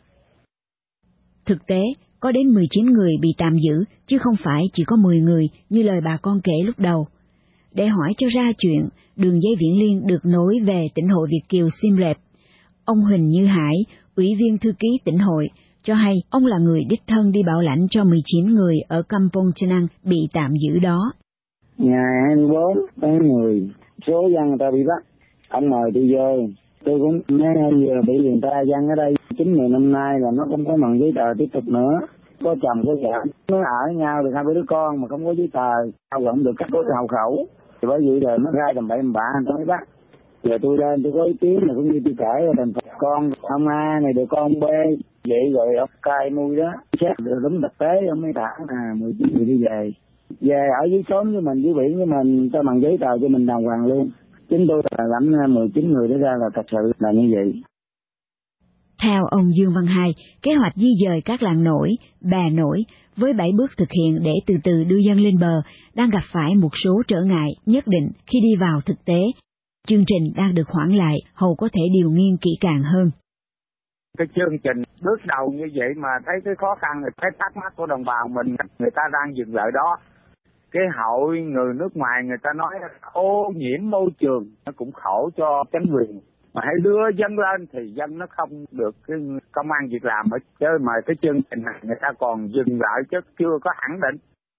Thực tế, có đến 19 người bị tạm giữ, chứ không phải chỉ có 10 người như lời bà con kể lúc đầu. Để hỏi cho ra chuyện, đường dây Viễn Liên được nối về tỉnh hội Việt kiều Siem Reap. Ông Huỳnh Như Hải, Ủy viên thư ký tỉnh hội, cho hay ông là người đích thân đi bảo lãnh cho 19 người ở Kampong Chhnang bị tạm giữ đó. Ngày 24 tháng 10, số dân người ta bị bắt. Ông mời tôi vô, tôi cũng mấy giờ bị người ta dân ở đây 9-10 năm nay là nó không có bằng giấy tờ tiếp tục nữa. Có chồng có vợ, nó ở nhau được 2 đứa con mà không có giấy tờ, sao vẫn được cấp hộ khẩu. Thì bởi vậy rồi nó ra tầm bậy tầm bạ tôi mới bắt. Giờ tôi lên tôi có ý kiến là cũng như tôi kể là thành Phật con ông A này được con B vậy rồi ông cai nuôi đó xét được đúng thực tế ông mới thả 19 người đi về ở dưới xóm với mình dưới biển với mình cho bằng giấy tờ cho mình đàng hoàng luôn. Chính tôi là lãnh 19 người đó ra là thật sự là như vậy. Theo ông Dương Văn Hai, kế hoạch di dời các làng nổi, bè nổi với 7 bước thực hiện để từ từ đưa dân lên bờ đang gặp phải một số trở ngại nhất định khi đi vào thực tế. Chương trình đang được hoãn lại, hầu có thể điều nghiên kỹ càng hơn. Cái chương trình bước đầu như vậy mà thấy cái khó khăn, thấy thắc mắc của đồng bào mình, người ta đang dừng lại đó. Cái hội người nước ngoài người ta nói ô nhiễm môi trường, nó cũng khổ cho chính quyền. Mà hãy đưa dân lên thì dân nó không được cái công ăn việc làm ở chứ mà cái chương trình này người ta còn dừng lại chứ chưa có khẳng định.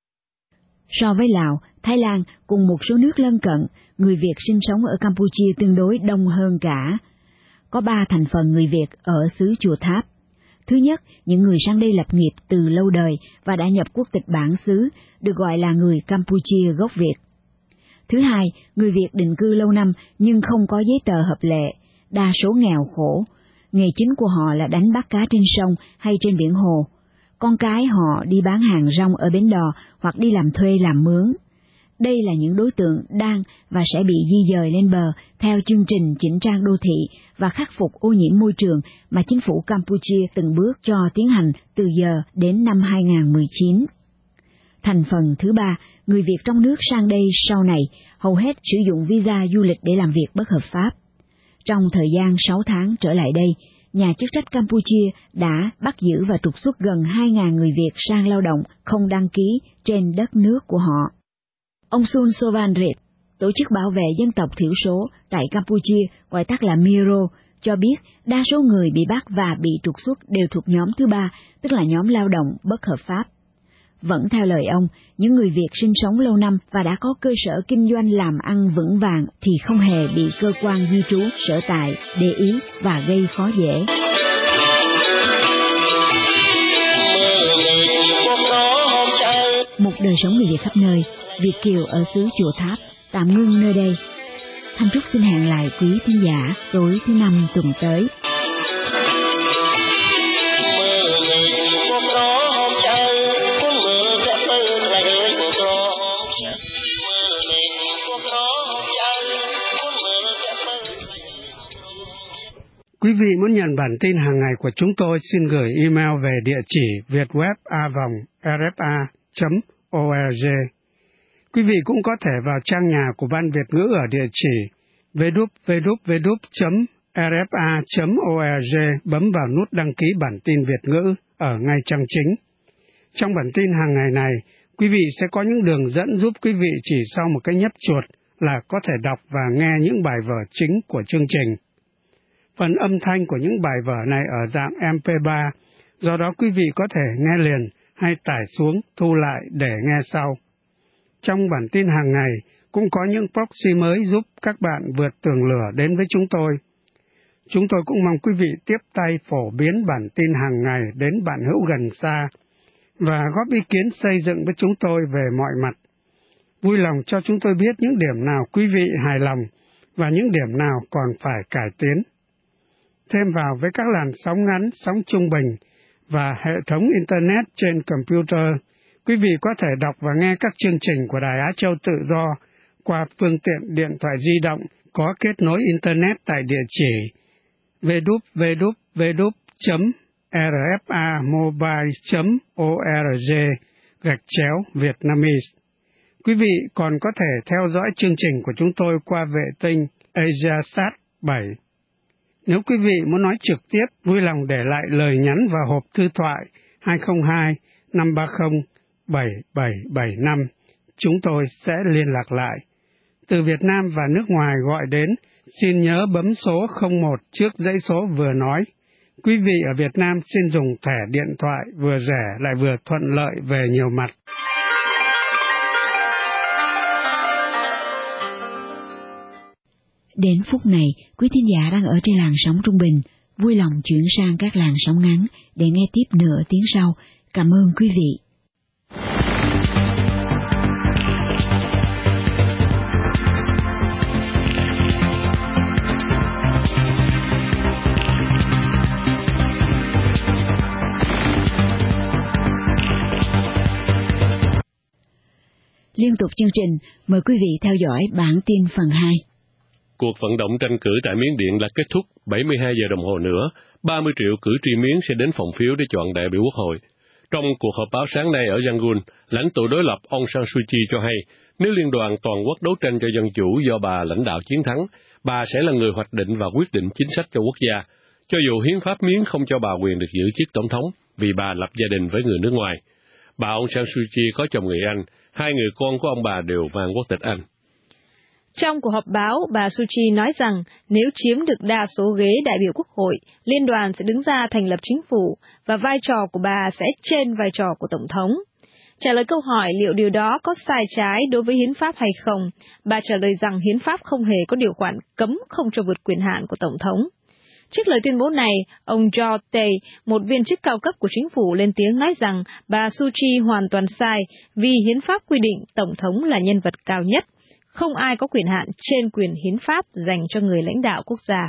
So với Lào, Thái Lan cùng một số nước lân cận, người Việt sinh sống ở Campuchia tương đối đông hơn cả. Có 3 thành phần người Việt ở xứ Chùa Tháp. Thứ nhất, những người sang đây lập nghiệp từ lâu đời và đã nhập quốc tịch bản xứ, được gọi là người Campuchia gốc Việt. Thứ hai, người Việt định cư lâu năm nhưng không có giấy tờ hợp lệ, đa số nghèo khổ. Nghề chính của họ là đánh bắt cá trên sông hay trên biển hồ. Con cái họ đi bán hàng rong ở bến đò hoặc đi làm thuê làm mướn. Đây là những đối tượng đang và sẽ bị di dời lên bờ theo chương trình chỉnh trang đô thị và khắc phục ô nhiễm môi trường mà chính phủ Campuchia từng bước cho tiến hành từ giờ đến năm 2019. Thành phần thứ 3, người Việt trong nước sang đây sau này hầu hết sử dụng visa du lịch để làm việc bất hợp pháp. Trong thời gian 6 tháng trở lại đây, nhà chức trách Campuchia đã bắt giữ và trục xuất gần 2.000 người Việt sang lao động không đăng ký trên đất nước của họ. Ông Sun Sovanrit, tổ chức bảo vệ dân tộc thiểu số tại Campuchia, gọi tắt là Miro, cho biết đa số người bị bắt và bị trục xuất đều thuộc nhóm thứ 3, tức là nhóm lao động bất hợp pháp. Vẫn theo lời ông, những người Việt sinh sống lâu năm và đã có cơ sở kinh doanh làm ăn vững vàng thì không hề bị cơ quan di trú sở tại để ý và gây khó dễ. Một đời sống người Việt khắp nơi, Việt kiều ở xứ Chùa Tháp tạm ngưng nơi đây. Thanh Trúc xin hẹn lại quý thính giả tối thứ 5 tuần tới. Quý vị muốn nhận bản tin hàng ngày của chúng tôi xin gửi email về địa chỉ vietweb@rfa.org. Quý vị cũng có thể vào trang nhà của Ban Việt ngữ ở địa chỉ www.rfa.org, bấm vào nút đăng ký bản tin Việt ngữ ở ngay trang chính. Trong bản tin hàng ngày này, quý vị sẽ có những đường dẫn giúp quý vị chỉ sau một cái nhấp chuột là có thể đọc và nghe những bài vở chính của chương trình. Phần âm thanh của những bài vở này ở dạng MP3, do đó quý vị có thể nghe liền hay tải xuống, thu lại để nghe sau. Trong bản tin hàng ngày cũng có những proxy mới giúp các bạn vượt tường lửa đến với chúng tôi. Chúng tôi cũng mong quý vị tiếp tay phổ biến bản tin hàng ngày đến bạn hữu gần xa và góp ý kiến xây dựng với chúng tôi về mọi mặt. Vui lòng cho chúng tôi biết những điểm nào quý vị hài lòng và những điểm nào còn phải cải tiến. Thêm vào với các làn sóng ngắn, sóng trung bình và hệ thống Internet trên computer, quý vị có thể đọc và nghe các chương trình của Đài Á Châu Tự Do qua phương tiện điện thoại di động có kết nối Internet tại địa chỉ www.rfamobile.org/Vietnamese. Quý vị còn có thể theo dõi chương trình của chúng tôi qua vệ tinh AsiaSat 7. Nếu quý vị muốn nói trực tiếp, vui lòng để lại lời nhắn vào hộp thư thoại 202-530-7775. Chúng tôi sẽ liên lạc lại. Từ Việt Nam và nước ngoài gọi đến, xin nhớ bấm số 01 trước dãy số vừa nói. Quý vị ở Việt Nam xin dùng thẻ điện thoại vừa rẻ lại vừa thuận lợi về nhiều mặt. Đến phút này, quý thính giả đang ở trên làn sóng trung bình, vui lòng chuyển sang các làn sóng ngắn để nghe tiếp nửa tiếng sau. Cảm ơn quý vị. Liên tục chương trình, mời quý vị theo dõi bản tin phần 2. Cuộc vận động tranh cử tại Miến Điện đã kết thúc 72 giờ đồng hồ nữa. 30 triệu cử tri Miến sẽ đến phòng phiếu để chọn đại biểu quốc hội. Trong cuộc họp báo sáng nay ở Yangon, lãnh tụ đối lập Aung San Suu Kyi cho hay, nếu Liên đoàn Toàn quốc đấu tranh cho dân chủ do bà lãnh đạo chiến thắng, bà sẽ là người hoạch định và quyết định chính sách cho quốc gia, cho dù hiến pháp Miến không cho bà quyền được giữ chức tổng thống vì bà lập gia đình với người nước ngoài. Bà Aung San Suu Kyi có chồng người Anh, 2 người con của ông bà đều mang quốc tịch Anh. Trong cuộc họp báo, bà Suu Kyi nói rằng nếu chiếm được đa số ghế đại biểu quốc hội, liên đoàn sẽ đứng ra thành lập chính phủ và vai trò của bà sẽ trên vai trò của tổng thống. Trả lời câu hỏi liệu điều đó có sai trái đối với hiến pháp hay không, bà trả lời rằng hiến pháp không hề có điều khoản cấm không cho vượt quyền hạn của tổng thống. Trước lời tuyên bố này, ông George Tay, một viên chức cao cấp của chính phủ, lên tiếng nói rằng bà Suu Kyi hoàn toàn sai vì hiến pháp quy định tổng thống là nhân vật cao nhất. Không ai có quyền hạn trên quyền hiến pháp dành cho người lãnh đạo quốc gia.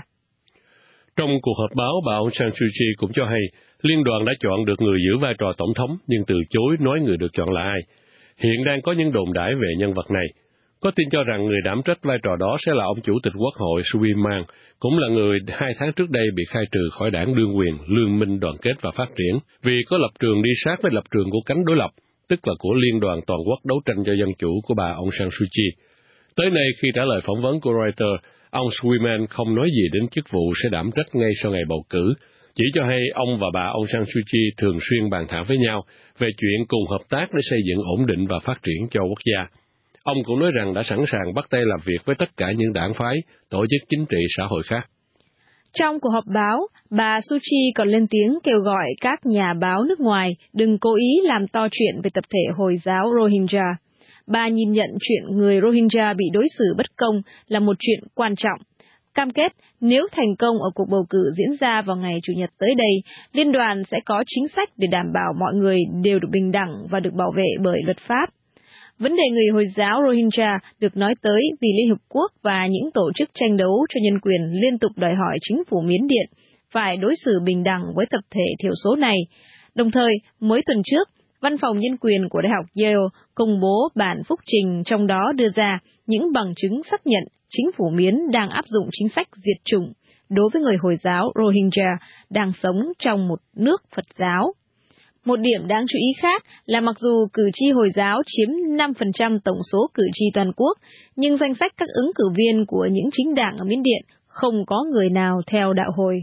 Trong cuộc họp báo, bà Aung San Suu Kyi cũng cho hay, liên đoàn đã chọn được người giữ vai trò tổng thống nhưng từ chối nói người được chọn là ai. Hiện đang có những đồn đãi về nhân vật này. Có tin cho rằng người đảm trách vai trò đó sẽ là ông Chủ tịch Quốc hội Suwin Man, cũng là người 2 tháng trước đây bị khai trừ khỏi đảng đương quyền Liên minh Đoàn kết và Phát triển vì có lập trường đi sát với lập trường của cánh đối lập, tức là của Liên đoàn Toàn quốc đấu tranh cho dân chủ của bà Aung San Suu Kyi. Tới nay, khi trả lời phỏng vấn của Reuters, ông Suwin không nói gì đến chức vụ sẽ đảm trách ngay sau ngày bầu cử, chỉ cho hay ông và bà Aung San Suu Kyi thường xuyên bàn thảo với nhau về chuyện cùng hợp tác để xây dựng ổn định và phát triển cho quốc gia. Ông cũng nói rằng đã sẵn sàng bắt tay làm việc với tất cả những đảng phái, tổ chức chính trị xã hội khác. Trong cuộc họp báo, bà Suu Kyi còn lên tiếng kêu gọi các nhà báo nước ngoài đừng cố ý làm to chuyện về tập thể Hồi giáo Rohingya. Bà nhìn nhận chuyện người Rohingya bị đối xử bất công là một chuyện quan trọng. Cam kết nếu thành công ở cuộc bầu cử diễn ra vào ngày Chủ nhật tới đây, liên đoàn sẽ có chính sách để đảm bảo mọi người đều được bình đẳng và được bảo vệ bởi luật pháp. Vấn đề người Hồi giáo Rohingya được nói tới vì Liên Hợp Quốc và những tổ chức tranh đấu cho nhân quyền liên tục đòi hỏi chính phủ Miến Điện phải đối xử bình đẳng với tập thể thiểu số này. Đồng thời, mới tuần trước, Văn phòng Nhân quyền của Đại học Yale công bố bản phúc trình trong đó đưa ra những bằng chứng xác nhận chính phủ Miến đang áp dụng chính sách diệt chủng đối với người Hồi giáo Rohingya đang sống trong một nước Phật giáo. Một điểm đáng chú ý khác là mặc dù cử tri Hồi giáo chiếm 5% tổng số cử tri toàn quốc, nhưng danh sách các ứng cử viên của những chính đảng ở Miến Điện không có người nào theo đạo Hồi.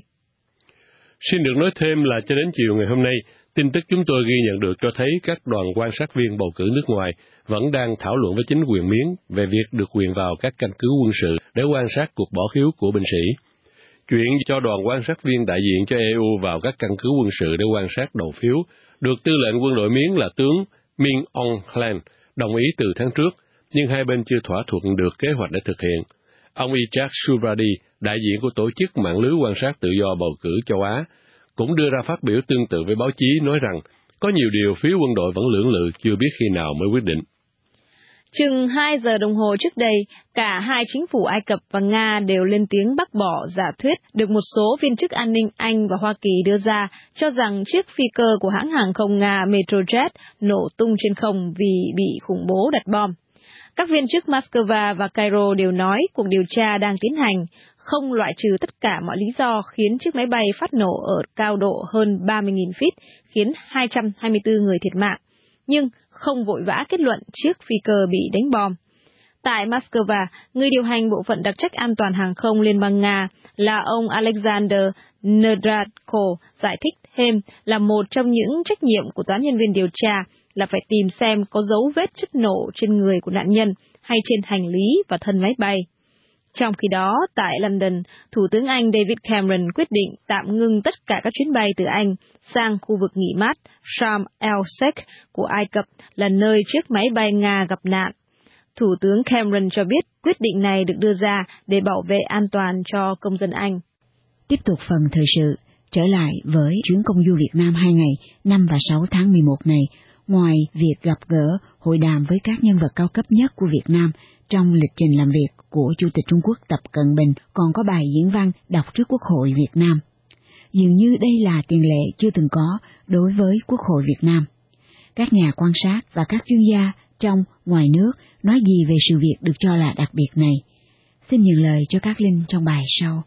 Xin được nói thêm là cho đến chiều ngày hôm nay, tin tức chúng tôi ghi nhận được cho thấy các đoàn quan sát viên bầu cử nước ngoài vẫn đang thảo luận với chính quyền Miến về việc được quyền vào các căn cứ quân sự để quan sát cuộc bỏ phiếu của binh sĩ. Chuyện cho đoàn quan sát viên đại diện cho EU vào các căn cứ quân sự để quan sát đầu phiếu được tư lệnh quân đội Miến là tướng Min Aung Hlaing đồng ý từ tháng trước, nhưng hai bên chưa thỏa thuận được kế hoạch để thực hiện. Ông Ichak Subradi, đại diện của tổ chức mạng lưới quan sát tự do bầu cử châu Á, cũng đưa ra phát biểu tương tự với báo chí nói rằng có nhiều điều phía quân đội vẫn lưỡng lự chưa biết khi nào mới quyết định. Chừng 2 giờ đồng hồ trước đây, cả hai chính phủ Ai Cập và Nga đều lên tiếng bác bỏ giả thuyết được một số viên chức an ninh Anh và Hoa Kỳ đưa ra, cho rằng chiếc phi cơ của hãng hàng không Nga Metrojet nổ tung trên không vì bị khủng bố đặt bom. Các viên chức Moscow và Cairo đều nói cuộc điều tra đang tiến hành, không loại trừ tất cả mọi lý do khiến chiếc máy bay phát nổ ở cao độ hơn 30.000 feet, khiến 224 người thiệt mạng, nhưng không vội vã kết luận chiếc phi cơ bị đánh bom. Tại Moscow, người điều hành bộ phận đặc trách an toàn hàng không Liên bang Nga là ông Alexander Nedradko giải thích thêm là một trong những trách nhiệm của toán nhân viên điều tra là phải tìm xem có dấu vết chất nổ trên người của nạn nhân hay trên hành lý và thân máy bay. Trong khi đó, tại London, Thủ tướng Anh David Cameron quyết định tạm ngưng tất cả các chuyến bay từ Anh sang khu vực nghỉ mát Sharm el-Sheikh của Ai Cập là nơi chiếc máy bay Nga gặp nạn. Thủ tướng Cameron cho biết quyết định này được đưa ra để bảo vệ an toàn cho công dân Anh. Tiếp tục phần thời sự, trở lại với chuyến công du Việt Nam 2 ngày, 5 và 6 tháng 11 này, ngoài việc gặp gỡ, hội đàm với các nhân vật cao cấp nhất của Việt Nam, trong lịch trình làm việc của Chủ tịch Trung Quốc Tập Cận Bình còn có bài diễn văn đọc trước Quốc hội Việt Nam. Dường như đây là tiền lệ chưa từng có đối với Quốc hội Việt Nam. Các nhà quan sát và các chuyên gia trong, ngoài nước nói gì về sự việc được cho là đặc biệt này. Xin nhường lời cho các linh trong bài sau.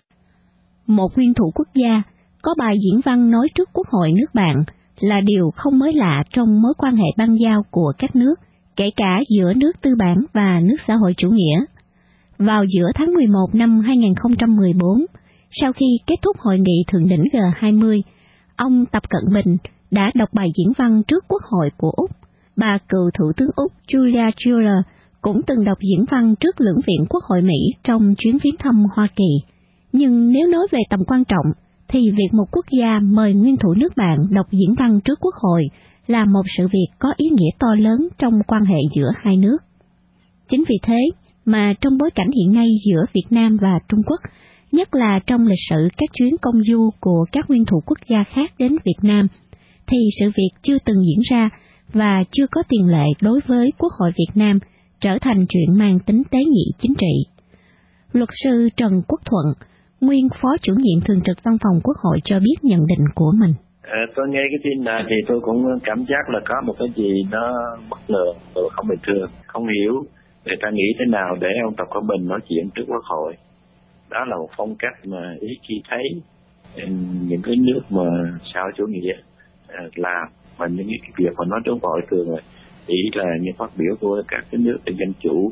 Một nguyên thủ quốc gia có bài diễn văn nói trước Quốc hội nước bạn là điều không mới lạ trong mối quan hệ bang giao của các nước, kể cả giữa nước tư bản và nước xã hội chủ nghĩa. Vào giữa tháng 11 năm 2014, sau khi kết thúc hội nghị thượng đỉnh G20, ông Tập Cận Bình đã đọc bài diễn văn trước Quốc hội của Úc. Bà cựu Thủ tướng Úc Julia Gillard cũng từng đọc diễn văn trước lưỡng viện Quốc hội Mỹ trong chuyến viếng thăm Hoa Kỳ. Nhưng nếu nói về tầm quan trọng, thì việc một quốc gia mời nguyên thủ nước bạn đọc diễn văn trước Quốc hội là một sự việc có ý nghĩa to lớn trong quan hệ giữa hai nước. Chính vì thế mà trong bối cảnh hiện nay giữa Việt Nam và Trung Quốc, nhất là trong lịch sử các chuyến công du của các nguyên thủ quốc gia khác đến Việt Nam, thì sự việc chưa từng diễn ra và chưa có tiền lệ đối với Quốc hội Việt Nam trở thành chuyện mang tính tế nhị chính trị. Luật sư Trần Quốc Thuận, nguyên Phó Chủ nhiệm Thường trực Văn phòng Quốc hội cho biết nhận định của mình. Tôi nghe cái tin này thì tôi cũng cảm giác là có một cái gì nó bất ngờ, không bình thường, không hiểu người ta nghĩ thế nào để ông Tập Cận Bình nói chuyện trước Quốc hội. Đó là một phong cách mà ít khi thấy những cái nước mà xã hội chủ nghĩa làm, mà những cái việc mà nói trong hội thường chỉ là những phát biểu của các cái nước dân chủ,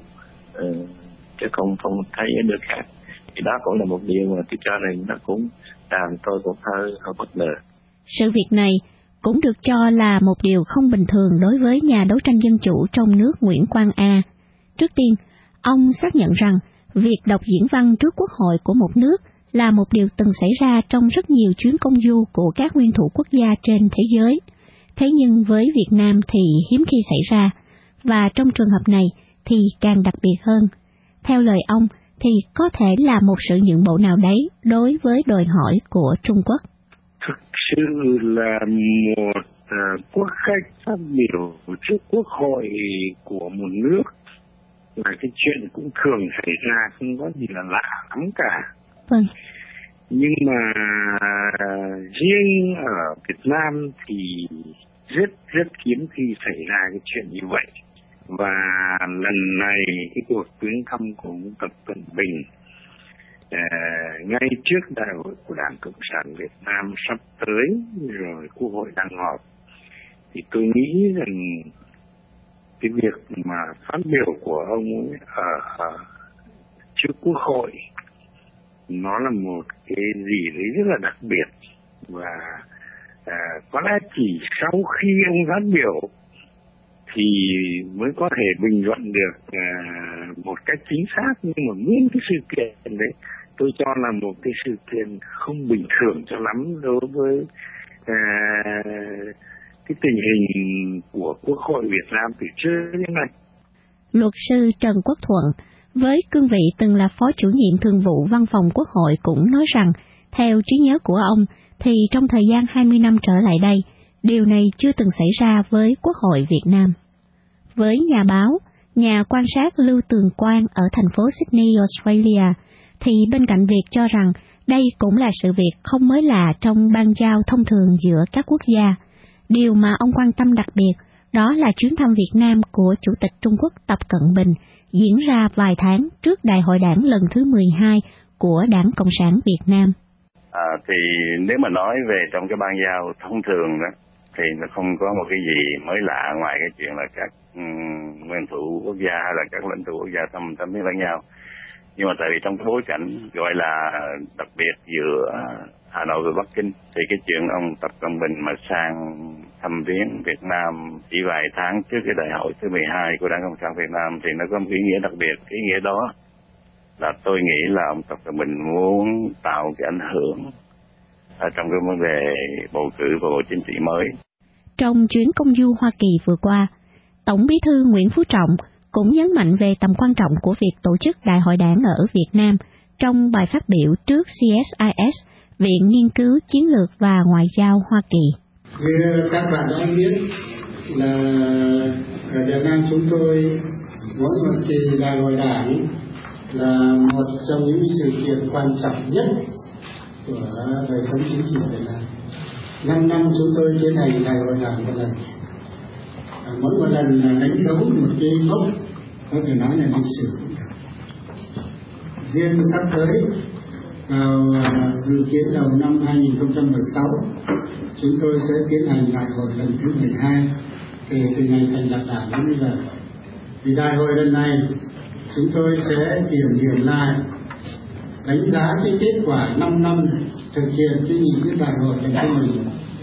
chứ không thấy ở nước khác. Thì đó cũng là một điều mà tôi cho rằng nó cũng làm tôi cũng hơi bất ngờ. Sự việc này cũng được cho là một điều không bình thường đối với nhà đấu tranh dân chủ trong nước Nguyễn Quang A. Trước tiên, ông xác nhận rằng việc đọc diễn văn trước Quốc hội của một nước là một điều từng xảy ra trong rất nhiều chuyến công du của các nguyên thủ quốc gia trên thế giới. Thế nhưng với Việt Nam thì hiếm khi xảy ra, và trong trường hợp này thì càng đặc biệt hơn. Theo lời ông, thì có thể là một sự nhượng bộ nào đấy đối với đòi hỏi của Trung Quốc. Thực sự là một quốc khách phát biểu trước Quốc hội của một nước là cái chuyện cũng thường xảy ra, không có gì là lạ lắm cả. Vâng. Nhưng mà riêng ở Việt Nam thì rất hiếm khi xảy ra cái chuyện như vậy. Và lần này cái cuộc viếng thăm của ông Tập Cận Bình ngay trước đại hội của Đảng Cộng sản Việt Nam sắp tới, rồi Quốc hội đang họp, thì tôi nghĩ rằng cái việc mà phát biểu của ông ở trước Quốc hội nó là một cái gì đấy rất là đặc biệt, và có lẽ chỉ sau khi ông phát biểu thì mới có thể bình luận được một cách chính xác. Nhưng mà nguyên cái sự kiện đấy tôi cho là một cái sự kiện không bình thường cho lắm đối với cái tình hình của Quốc hội Việt Nam từ trước đến nay. Luật sư Trần Quốc Thuận, với cương vị từng là Phó Chủ nhiệm Thường vụ Văn phòng Quốc hội, cũng nói rằng, theo trí nhớ của ông, thì trong thời gian 20 năm trở lại đây, điều này chưa từng xảy ra với Quốc hội Việt Nam. Với nhà báo, nhà quan sát Lưu Tường Quang ở thành phố Sydney, Australia, thì bên cạnh việc cho rằng đây cũng là sự việc không mới lạ trong bang giao thông thường giữa các quốc gia, điều mà ông quan tâm đặc biệt đó là chuyến thăm Việt Nam của Chủ tịch Trung Quốc Tập Cận Bình diễn ra vài tháng trước Đại hội Đảng lần thứ 12 của Đảng Cộng sản Việt Nam. Thì nếu mà nói về trong cái bang giao thông thường đó, thì nó không có một cái gì mới lạ ngoài cái chuyện là các nguyên thủ quốc gia hay là các lãnh tụ quốc gia thăm viếng lẫn nhau. Nhưng mà tại vì trong cái bối cảnh gọi là đặc biệt giữa Hà Nội và Bắc Kinh, thì cái chuyện ông Tập Cận Bình mà sang thăm viếng Việt Nam chỉ vài tháng trước cái đại hội thứ 12 của Đảng Cộng sản Việt Nam thì nó có một ý nghĩa đặc biệt. Ý nghĩa đó là tôi nghĩ là ông Tập Cận Bình muốn tạo cái ảnh hưởng trong cái vấn đề bầu cử và bộ chính trị mới. Trong chuyến công du Hoa Kỳ vừa qua, Tổng Bí thư Nguyễn Phú Trọng cũng nhấn mạnh về tầm quan trọng của việc tổ chức Đại hội Đảng ở Việt Nam trong bài phát biểu trước CSIS, Viện Nghiên cứu Chiến lược và Ngoại giao Hoa Kỳ. Như các bạn đã biết là ở Việt Nam chúng tôi mỗi một kỳ Đại hội Đảng là một trong những sự kiện quan trọng nhất của đời sống chính trị Việt Nam. 5 năm chúng tôi tiến hành Đại hội Đảng một lần. mỗi một lần là đánh dấu một cái mốc có thể nói là lịch sử. Riêng sắp tới vào dự kiến đầu năm 2016 chúng tôi sẽ tiến hành đại hội lần thứ 12 kể từ ngày thành lập đảng đến bây giờ. Thì đại hội lần này chúng tôi sẽ kiểm điểm lại, đánh giá cái kết quả 5 năm thực hiện cái nghị quyết đại hội lần thứ 11.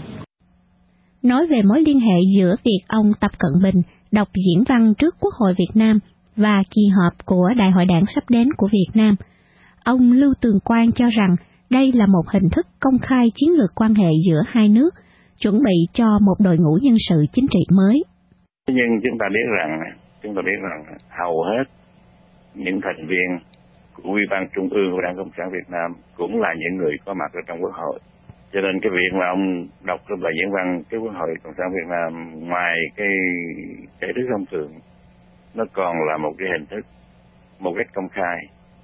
Nói về mối liên hệ giữa việc ông Tập Cận Bình đọc diễn văn trước Quốc hội Việt Nam và kỳ họp của Đại hội Đảng sắp đến của Việt Nam, ông Lưu Tường Quang cho rằng đây là một hình thức công khai chiến lược quan hệ giữa hai nước, chuẩn bị cho một đội ngũ nhân sự chính trị mới. Nhưng chúng ta biết rằng hầu hết những thành viên của Ủy ban Trung ương của Đảng Cộng sản Việt Nam cũng là những người có mặt ở trong Quốc hội. Cho nên cái việc mà ông đọc cái bài diễn văn cái Quốc hội Cộng sản Việt Nam ngoài cái thức thông thường, nó còn là một cái hình thức, một cách công khai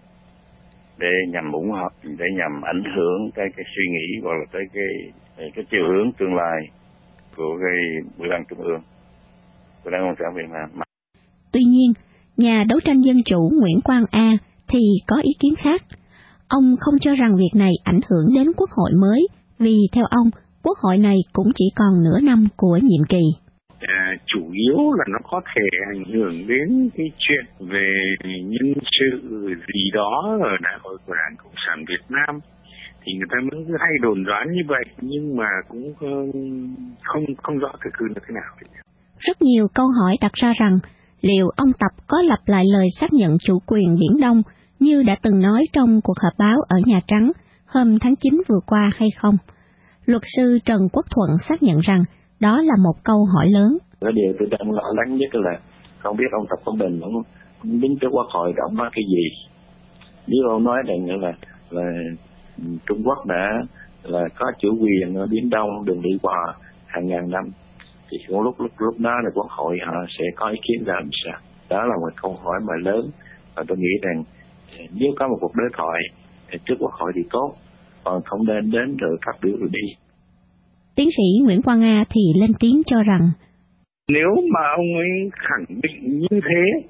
để nhằm ủng hộ, để nhằm ảnh hưởng cái suy nghĩ hoặc là tới cái chiều hướng tương lai của cái Ủy ban Trung ương của Đảng Cộng sản Việt Nam. Tuy nhiên, nhà đấu tranh dân chủ Nguyễn Quang A thì có ý kiến khác. Ông không cho rằng việc này ảnh hưởng đến Quốc hội mới, vì theo ông, Quốc hội này cũng chỉ còn nửa năm của nhiệm kỳ. Chủ yếu là nó có thể ảnh hưởng đến cái chuyện về nhân sự gì đó ở Đại hội của Đảng Cộng sản Việt Nam. Thì người ta mới cứ hay đồn đoán như vậy, nhưng mà cũng không rõ thực hư là thế nào. Rất nhiều câu hỏi đặt ra rằng, liệu ông Tập có lặp lại lời xác nhận chủ quyền Biển Đông như đã từng nói trong cuộc họp báo ở Nhà Trắng hôm tháng 9 vừa qua hay không? Luật sư Trần Quốc Thuận xác nhận rằng đó là một câu hỏi lớn. Cái điều tôi đang lo lắng nhất là không biết ông Tập Cận Bình ông đứng trước Quốc hội ông nói cái gì. Nếu ông nói rằng là Trung Quốc đã là có chủ quyền ở Biển Đông đường đi qua hàng ngàn năm, thì lúc đó là Quốc hội họ sẽ có ý kiến ra làm sao. Đó là một câu hỏi mà lớn, và tôi nghĩ rằng nếu có một cuộc đối thoại trước Quốc hội thì tốt, còn không nên đến rồi phát biểu rồi đi. Tiến sĩ Nguyễn Quang A thì lên tiếng cho rằng nếu mà ông ấy khẳng định như thế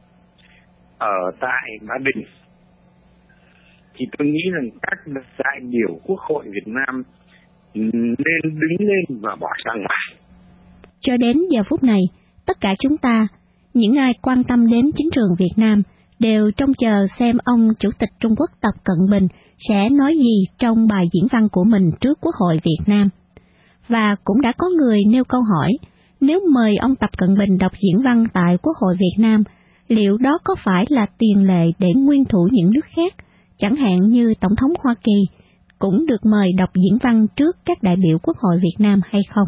ở tại Ba Đình thì tôi nghĩ rằng các đại biểu Quốc hội Việt Nam nên đứng lên và bỏ ra ngoài. Cho đến giờ phút này, tất cả chúng ta, những ai quan tâm đến chính trường Việt Nam, đều trông chờ xem ông Chủ tịch Trung Quốc Tập Cận Bình sẽ nói gì trong bài diễn văn của mình trước Quốc hội Việt Nam. Và cũng đã có người nêu câu hỏi, nếu mời ông Tập Cận Bình đọc diễn văn tại Quốc hội Việt Nam, liệu đó có phải là tiền lệ để nguyên thủ những nước khác, chẳng hạn như Tổng thống Hoa Kỳ, cũng được mời đọc diễn văn trước các đại biểu Quốc hội Việt Nam hay không?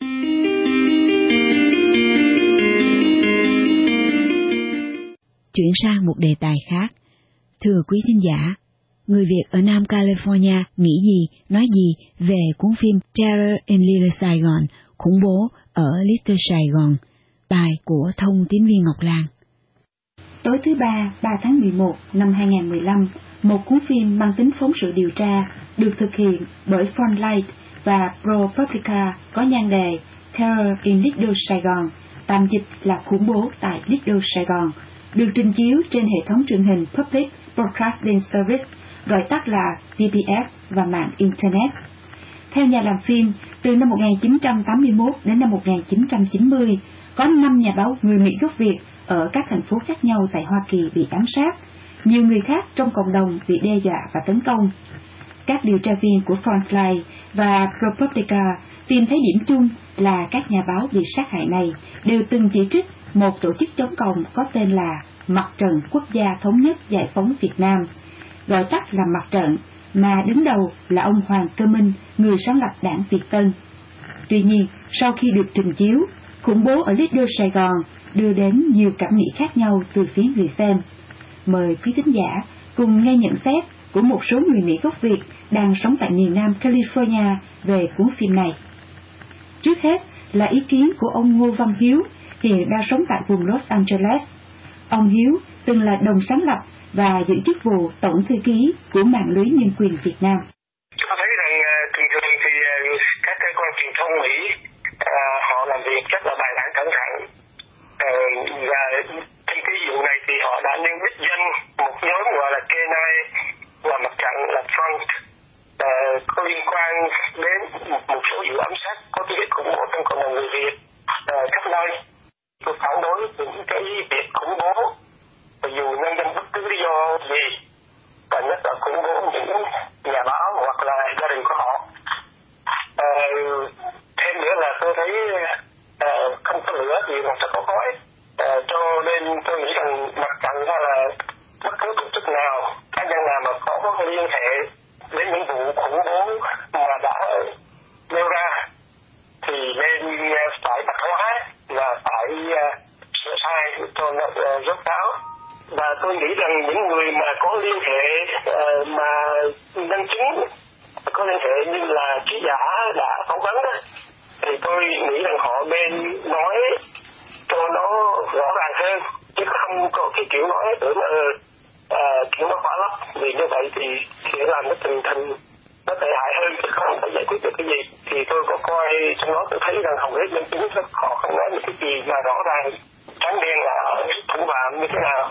Chuyển sang một đề tài khác. Thưa quý thính giả, người Việt ở Nam California nghĩ gì, nói gì về cuốn phim Terror in Little Saigon, khủng bố ở Little Saigon, bài của thông tín viên Ngọc Lan. Tối thứ Ba, 3 tháng 11 năm 2015, một cuốn phim mang tính phóng sự điều tra được thực hiện bởi Frontlight và ProPublica có nhan đề Terror in Little Saigon, tạm dịch là khủng bố tại Little Saigon, được trình chiếu trên hệ thống truyền hình Public Broadcasting Service, gọi tắt là PBS, và mạng Internet. Theo nhà làm phim, từ năm 1981 đến năm 1990, có 5 nhà báo người Mỹ gốc Việt ở các thành phố khác nhau tại Hoa Kỳ bị ám sát, nhiều người khác trong cộng đồng bị đe dọa và tấn công. Các điều tra viên của Frontline và ProPublica tìm thấy điểm chung là các nhà báo bị sát hại này đều từng chỉ trích một tổ chức chống cộng có tên là Mặt trận Quốc gia Thống nhất Giải phóng Việt Nam, gọi tắt là Mặt trận, mà đứng đầu là ông Hoàng Cơ Minh, người sáng lập đảng Việt Tân. Tuy nhiên, sau khi được trình chiếu, khủng bố ở Little Saigon đưa đến nhiều cảm nghĩ khác nhau từ phía người xem. Mời quý thính giả cùng nghe nhận xét của một số người Mỹ gốc Việt đang sống tại miền Nam California về cuốn phim này. Trước hết là ý kiến của ông Ngô Văn Hiếu, hiện đang sống tại vùng Los Angeles. Ông Hiếu từng là đồng sáng lập và giữ chức vụ tổng thư ký của mạng lưới nhân quyền Việt Nam. Tôi thấy rằng thường thường thì các cơ quan truyền thông Mỹ họ làm việc rất là bài bản cẩn thận Và trong cái vụ này thì họ đã nêu đích danh một nhóm gọi là K9 và mặt trận là Front có liên quan đến một số vụ ám sát có tính chất khủng bố trong cộng đồng người Việt khắp nơi. Tôi phản đối những cái việc khủng bố dù nhân dân bất cứ lý do gì, và nhất là khủng bố những nhà báo hoặc là gia đình của họ. Thêm nữa là tôi thấy không có lửa thì mà sẽ có khói, cho nên tôi nghĩ rằng mặt trận hay là bất cứ tổ chức nào, cá nhân nào mà có liên hệ đến những vụ khủng bố mà đã nêu ra thì nên phải bắt hóa và phải sửa sai cho nó rốt ráo. Và tôi nghĩ rằng những người mà có liên hệ mà nhân chứng có liên hệ như là ký giả đã phỏng vấn đó, thì tôi nghĩ rằng họ nên nói cho nó rõ ràng hơn, chứ không có cái kiểu nói tưởng kiểu nó khỏa lấp, vì như vậy thì sẽ làm cái tình hình nó tệ hại hơn chứ không phải giải quyết được cái gì. Thì tôi có coi trong đó, tôi thấy rằng hầu hết nhân chứng họ không nói những cái gì mà rõ ràng trắng đen là thủ phạm như thế nào.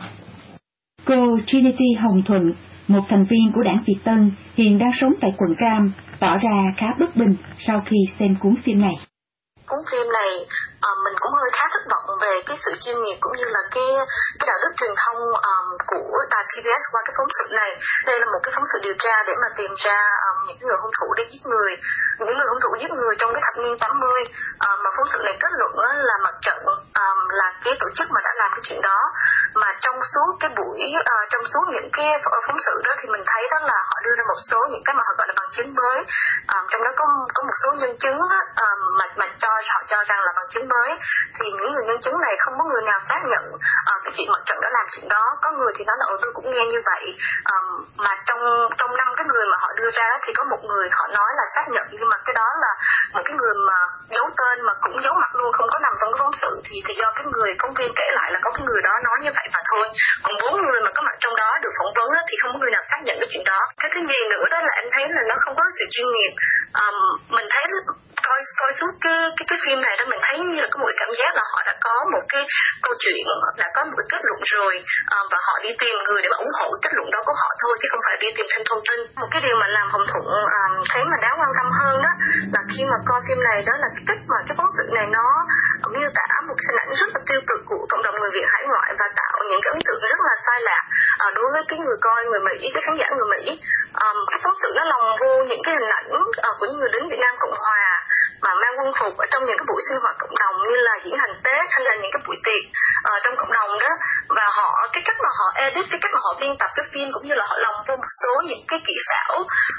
Cô Trinity Hồng Thuận, một thành viên của đảng Việt Tân, hiện đang sống tại quận Cam, tỏ ra khá bất bình sau khi xem cuốn phim này. Cuốn phim này mình cũng hơi khá thất vọng về cái sự chuyên nghiệp cũng như là cái đạo đức truyền thông của đài PBS qua cái phóng sự này. Đây là một cái phóng sự điều tra để mà tìm ra những người hung thủ để giết người, những người hung thủ giết người trong cái thập niên 80, mà phóng sự này kết luận là mặt trận là cái tổ chức mà đã làm cái chuyện đó. Mà trong suốt cái buổi trong suốt những cái phóng sự đó thì mình thấy đó là họ đưa ra một số những cái mà họ gọi là bằng chứng mới, trong đó có một số nhân chứng mà họ cho rằng là bằng chứng mới, thì những người nhân chứng này không có người nào xác nhận cái chuyện mặt trận đã làm chuyện đó. Có người thì nói là tôi cũng nghe như vậy, mà trong 5 cái người mà họ đưa ra thì có một người họ nói là xác nhận, nhưng mà cái đó là một cái người mà giấu tên mà cũng giấu mặt luôn, không có nằm trong cái phóng sự, thì do cái người phóng viên kể lại là có cái người đó nói như vậy mà thôi. Còn 4 người mà có mặt trong đó được phỏng vấn thì không có người nào xác nhận cái chuyện đó. Cái gì nữa đó là em thấy là nó không có sự chuyên nghiệp. Mình thấy coi suốt cái phim này đó, mình thấy như là có một cảm giác là họ đã có một cái câu chuyện, đã có một cái kết luận rồi, và họ đi tìm người để mà ủng hộ kết luận đó của họ thôi, chứ không phải đi tìm thêm thông tin. Một cái điều mà làm Hồng Thuận thấy mà đáng quan tâm hơn đó là khi mà coi phim này đó là cái cách mà cái phóng sự này nó miêu tả một cái hình ảnh rất là tiêu cực của cộng đồng người Việt hải ngoại và tạo những cái ấn tượng rất là sai lạc đối với cái người coi người Mỹ, cái khán giả người Mỹ. Cái phóng sự nó lồng vô những cái hình ảnh của những người đến Việt Nam Cộng Hòa mà mang quân phục ở trong những cái buổi sinh hoạt cộng đồng như là diễn hành Tết hay là những cái buổi tiệc trong cộng đồng đó, và cái cách mà họ edit, cái cách mà họ biên tập cái phim cũng như là họ lồng vô một số những cái kỹ xảo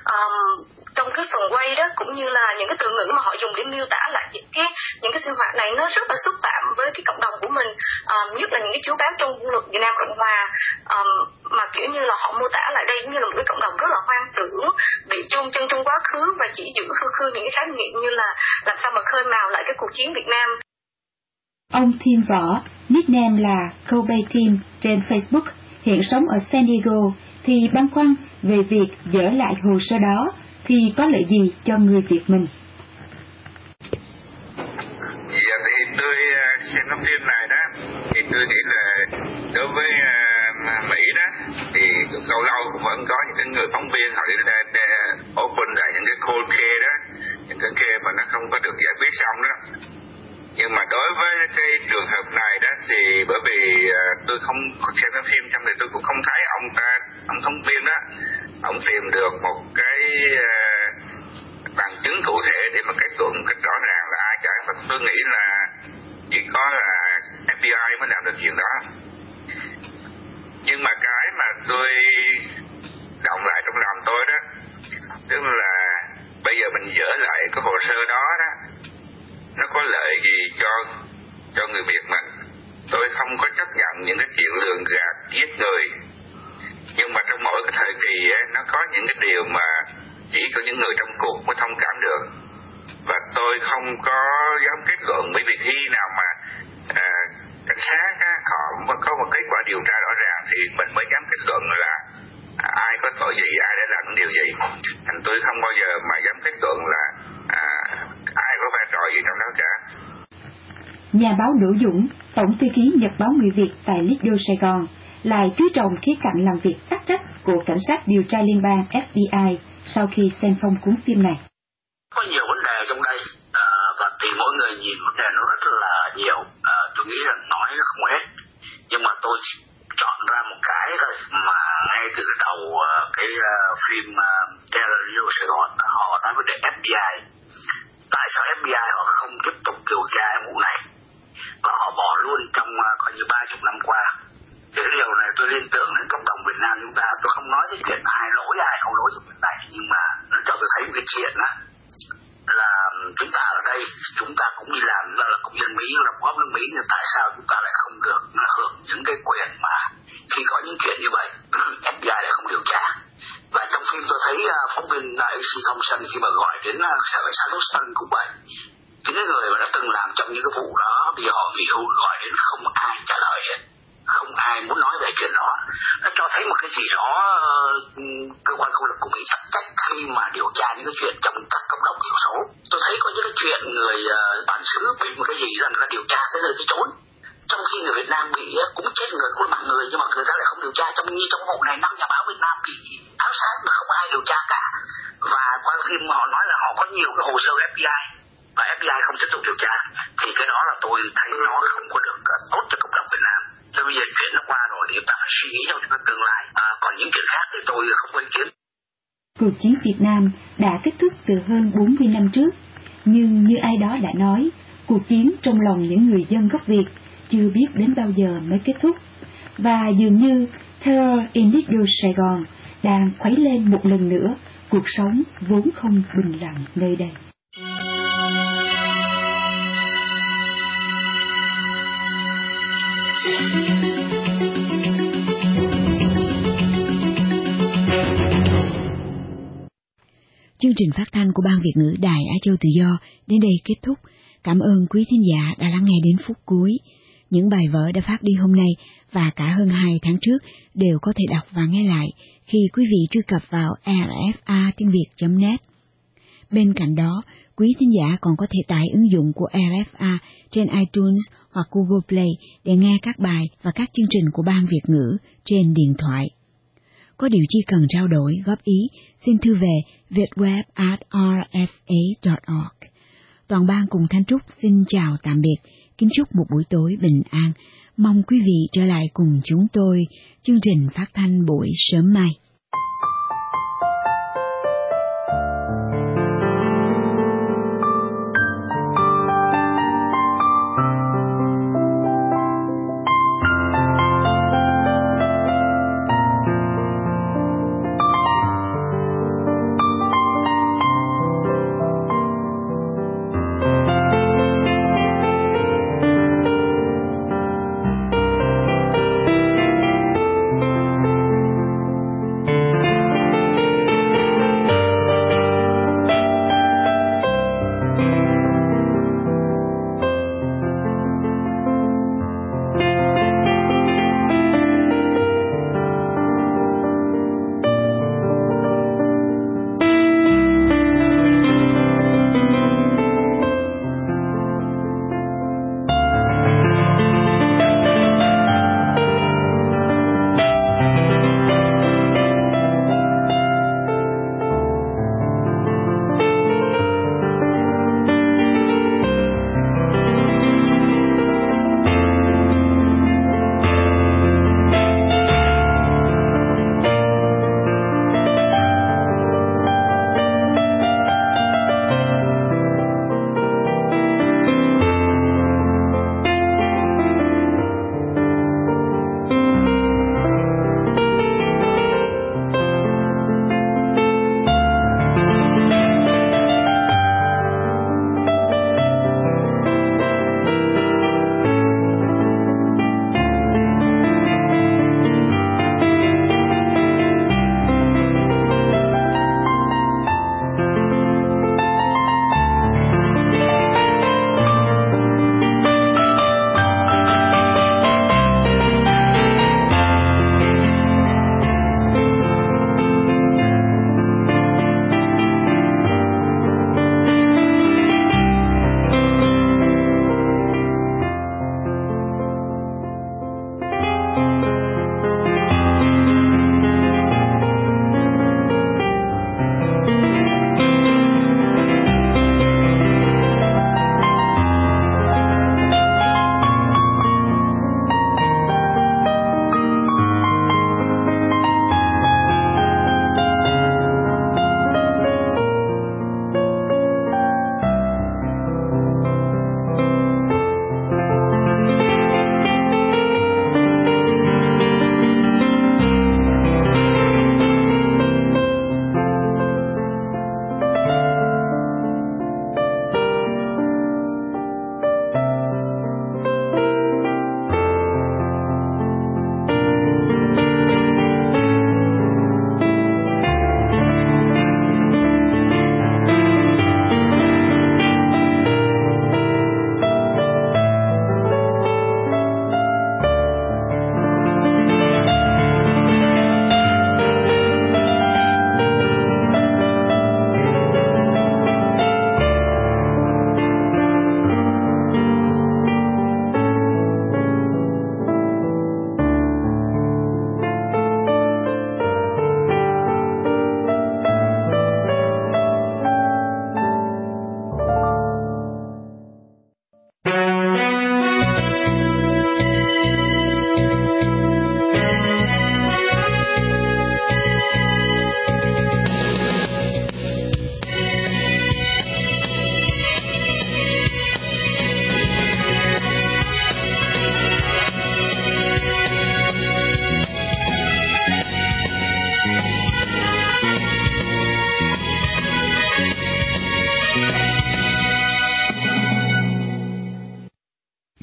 trong cái phần quay đó, cũng như là những cái từ ngữ mà họ dùng để miêu tả lại những cái sinh hoạt này, nó rất là xúc phạm với cái cộng đồng của mình, nhất là những cái chú bác trong quân luật Việt Nam Cộng Hòa, mà kiểu như là họ mô tả lại đây như là một cái cộng đồng rất là hoang tưởng, bị chôn chân trong quá khứ và chỉ giữ khư những cái khái niệm như là làm sao mà khơi mào lại cái cuộc chiến Việt Nam. Ông Thiên Võ, nickname là Kobe Team trên Facebook, hiện sống ở San Diego, thì băn khoăn về việc dỡ lại hồ sơ đó thì có lợi gì cho người Việt mình. Dạ thì tôi xem cái phim này đó, thì tôi nghĩ là đối với Mỹ đó thì lâu lâu cũng vẫn có những cái người phóng viên họ đi ra open lại những cái cold case đó, những cái case mà nó không có được giải quyết xong đó. Nhưng mà đối với cái trường hợp này đó thì bởi vì tôi không xem cái phim trong thì tôi cũng không thấy ông phóng viên đó, ông tìm được một cái bằng chứng cụ thể để mà kết luận một cách rõ ràng là ai cả. Và tôi nghĩ là chỉ có là FBI mới làm được chuyện đó. Nhưng mà cái mà tôi động lại trong lòng tôi đó, tức là bây giờ mình dỡ lại cái hồ sơ đó đó, nó có lợi gì cho người Việt mình? Tôi không có chấp nhận những cái chuyện lường gạt giết người, nhưng mà trong mỗi cái thời kỳ ấy, nó có những cái điều mà chỉ có những người trong cuộc mới thông cảm được, và tôi không có dám kết luận, bởi vì khi nào mà cảnh sát á, họ có một kết quả điều tra rõ ràng thì mình mới dám kết luận là ai có tội gì, ai đã làm điều gì. Thành tôi không bao giờ mà dám kết luận là ai có vai trò gì trong đó cả. nhà báo Đỗ Dũng, tổng thư ký Nhật báo Người Việt tại Lido Sài Gòn, lại chú trọng khía cạnh làm việc tắc trách của cảnh sát điều tra liên bang FBI sau khi xem xong cuốn phim này. Có nhiều vấn đề trong đây và tùy mỗi người nhìn vấn đề nó rất là nhiều. Tôi nghĩ rằng nói nó không hết, nhưng mà tôi chọn ra một cái thôi mà ngay từ đầu cái phim Terror Rio Sài Gòn họ nói vấn đề FBI. Tại sao FBI họ không tiếp tục điều tra vụ này và họ bỏ luôn trong coi như 30 năm qua. Cái điều này tôi liên tưởng đến cộng đồng Việt Nam chúng ta. Tôi không nói cái chuyện ai lỗi ai không lỗi trong việc này, nhưng mà nó cho tôi thấy một cái chuyện đó là chúng ta ở đây chúng ta cũng đi làm là công dân Mỹ, là góp nước Mỹ, nhưng tại sao chúng ta lại không được hưởng những cái quyền mà khi có những chuyện như vậy FBI lại không điều tra. Và trong phim tôi thấy phóng viên AC Thompson khi mà gọi đến sở cảnh sát Houston cũng vậy, những người mà đã từng làm trong những cái vụ đó vì họ nghỉ hưu gọi đến không ai trả lời hết, không ai muốn nói về chuyện đó. Nó cho thấy một cái gì đó cơ quan công lực của Mỹ chắc trách khi mà điều tra những cái chuyện trong các cộng đồng thiểu số. Tôi thấy có những cái chuyện người bản xứ bị một cái gì rằng là điều tra tới nơi tới chốn, trong khi người Việt Nam bị cũng chết người cũng mạng người, nhưng mà người ta lại không điều tra. Như trong vụ này 5 nhà báo Việt Nam bị ám sát mà không ai điều tra cả. Và qua phim họ nói là họ có nhiều cái hồ sơ FBI và FBI không tiếp tục điều tra, thì cái đó là tôi thấy nó không có được tốt cho cộng đồng Việt Nam. Cho bây giờ chuyện nó qua rồi thì chúng ta phải suy nghĩ trong cái tương lai. Còn những chuyện khác thì tôi không có ý kiến. Cuộc chiến Việt Nam đã kết thúc từ hơn 40 năm trước, nhưng như ai đó đã nói, cuộc chiến trong lòng những người dân gốc Việt chưa biết đến bao giờ mới kết thúc. Và dường như Terror in Little Sài Gòn đang khuấy lên một lần nữa cuộc sống vốn không bình lặng nơi đây. Chương trình phát thanh của Ban Việt ngữ Đài Á Châu Tự Do đến đây kết thúc. Cảm ơn quý thính giả đã lắng nghe đến phút cuối. Những bài vở đã phát đi hôm nay và cả hơn 2 tháng trước đều có thể đọc và nghe lại khi quý vị truy cập vào rfa.tiếng.việt.net. Bên cạnh đó, quý thính giả còn có thể tải ứng dụng của RFA trên iTunes hoặc Google Play để nghe các bài và các chương trình của Ban Việt ngữ trên điện thoại. Có điều chi cần trao đổi, góp ý, xin thư về vietweb@rfa.org. Toàn ban cùng Thanh Trúc xin chào tạm biệt, kính chúc một buổi tối bình an. Mong quý vị trở lại cùng chúng tôi chương trình phát thanh buổi sớm mai.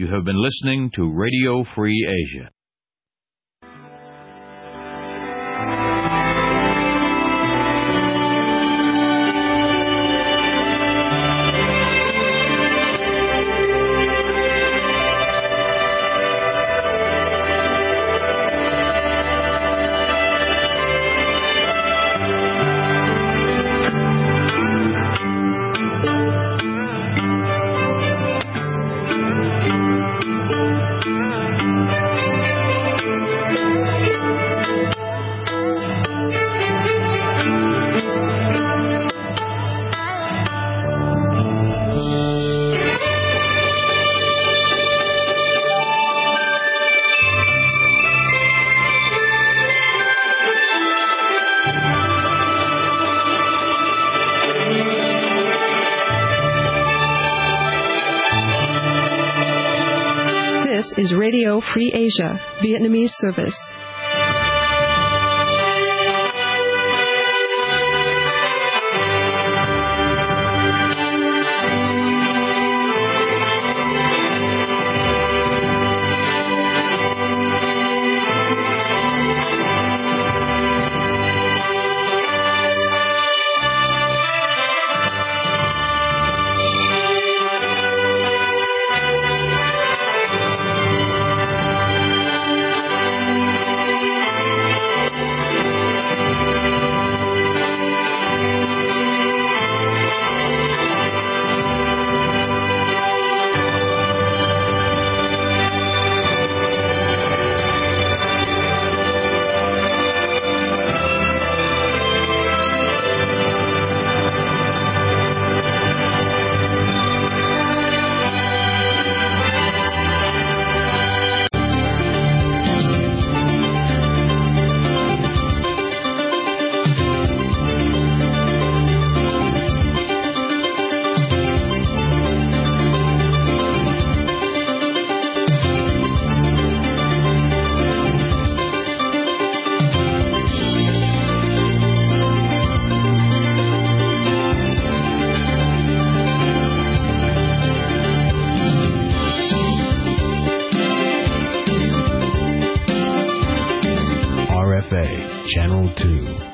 You have been listening to Radio Free Asia. Is Radio Free Asia, Vietnamese service. Channel 2.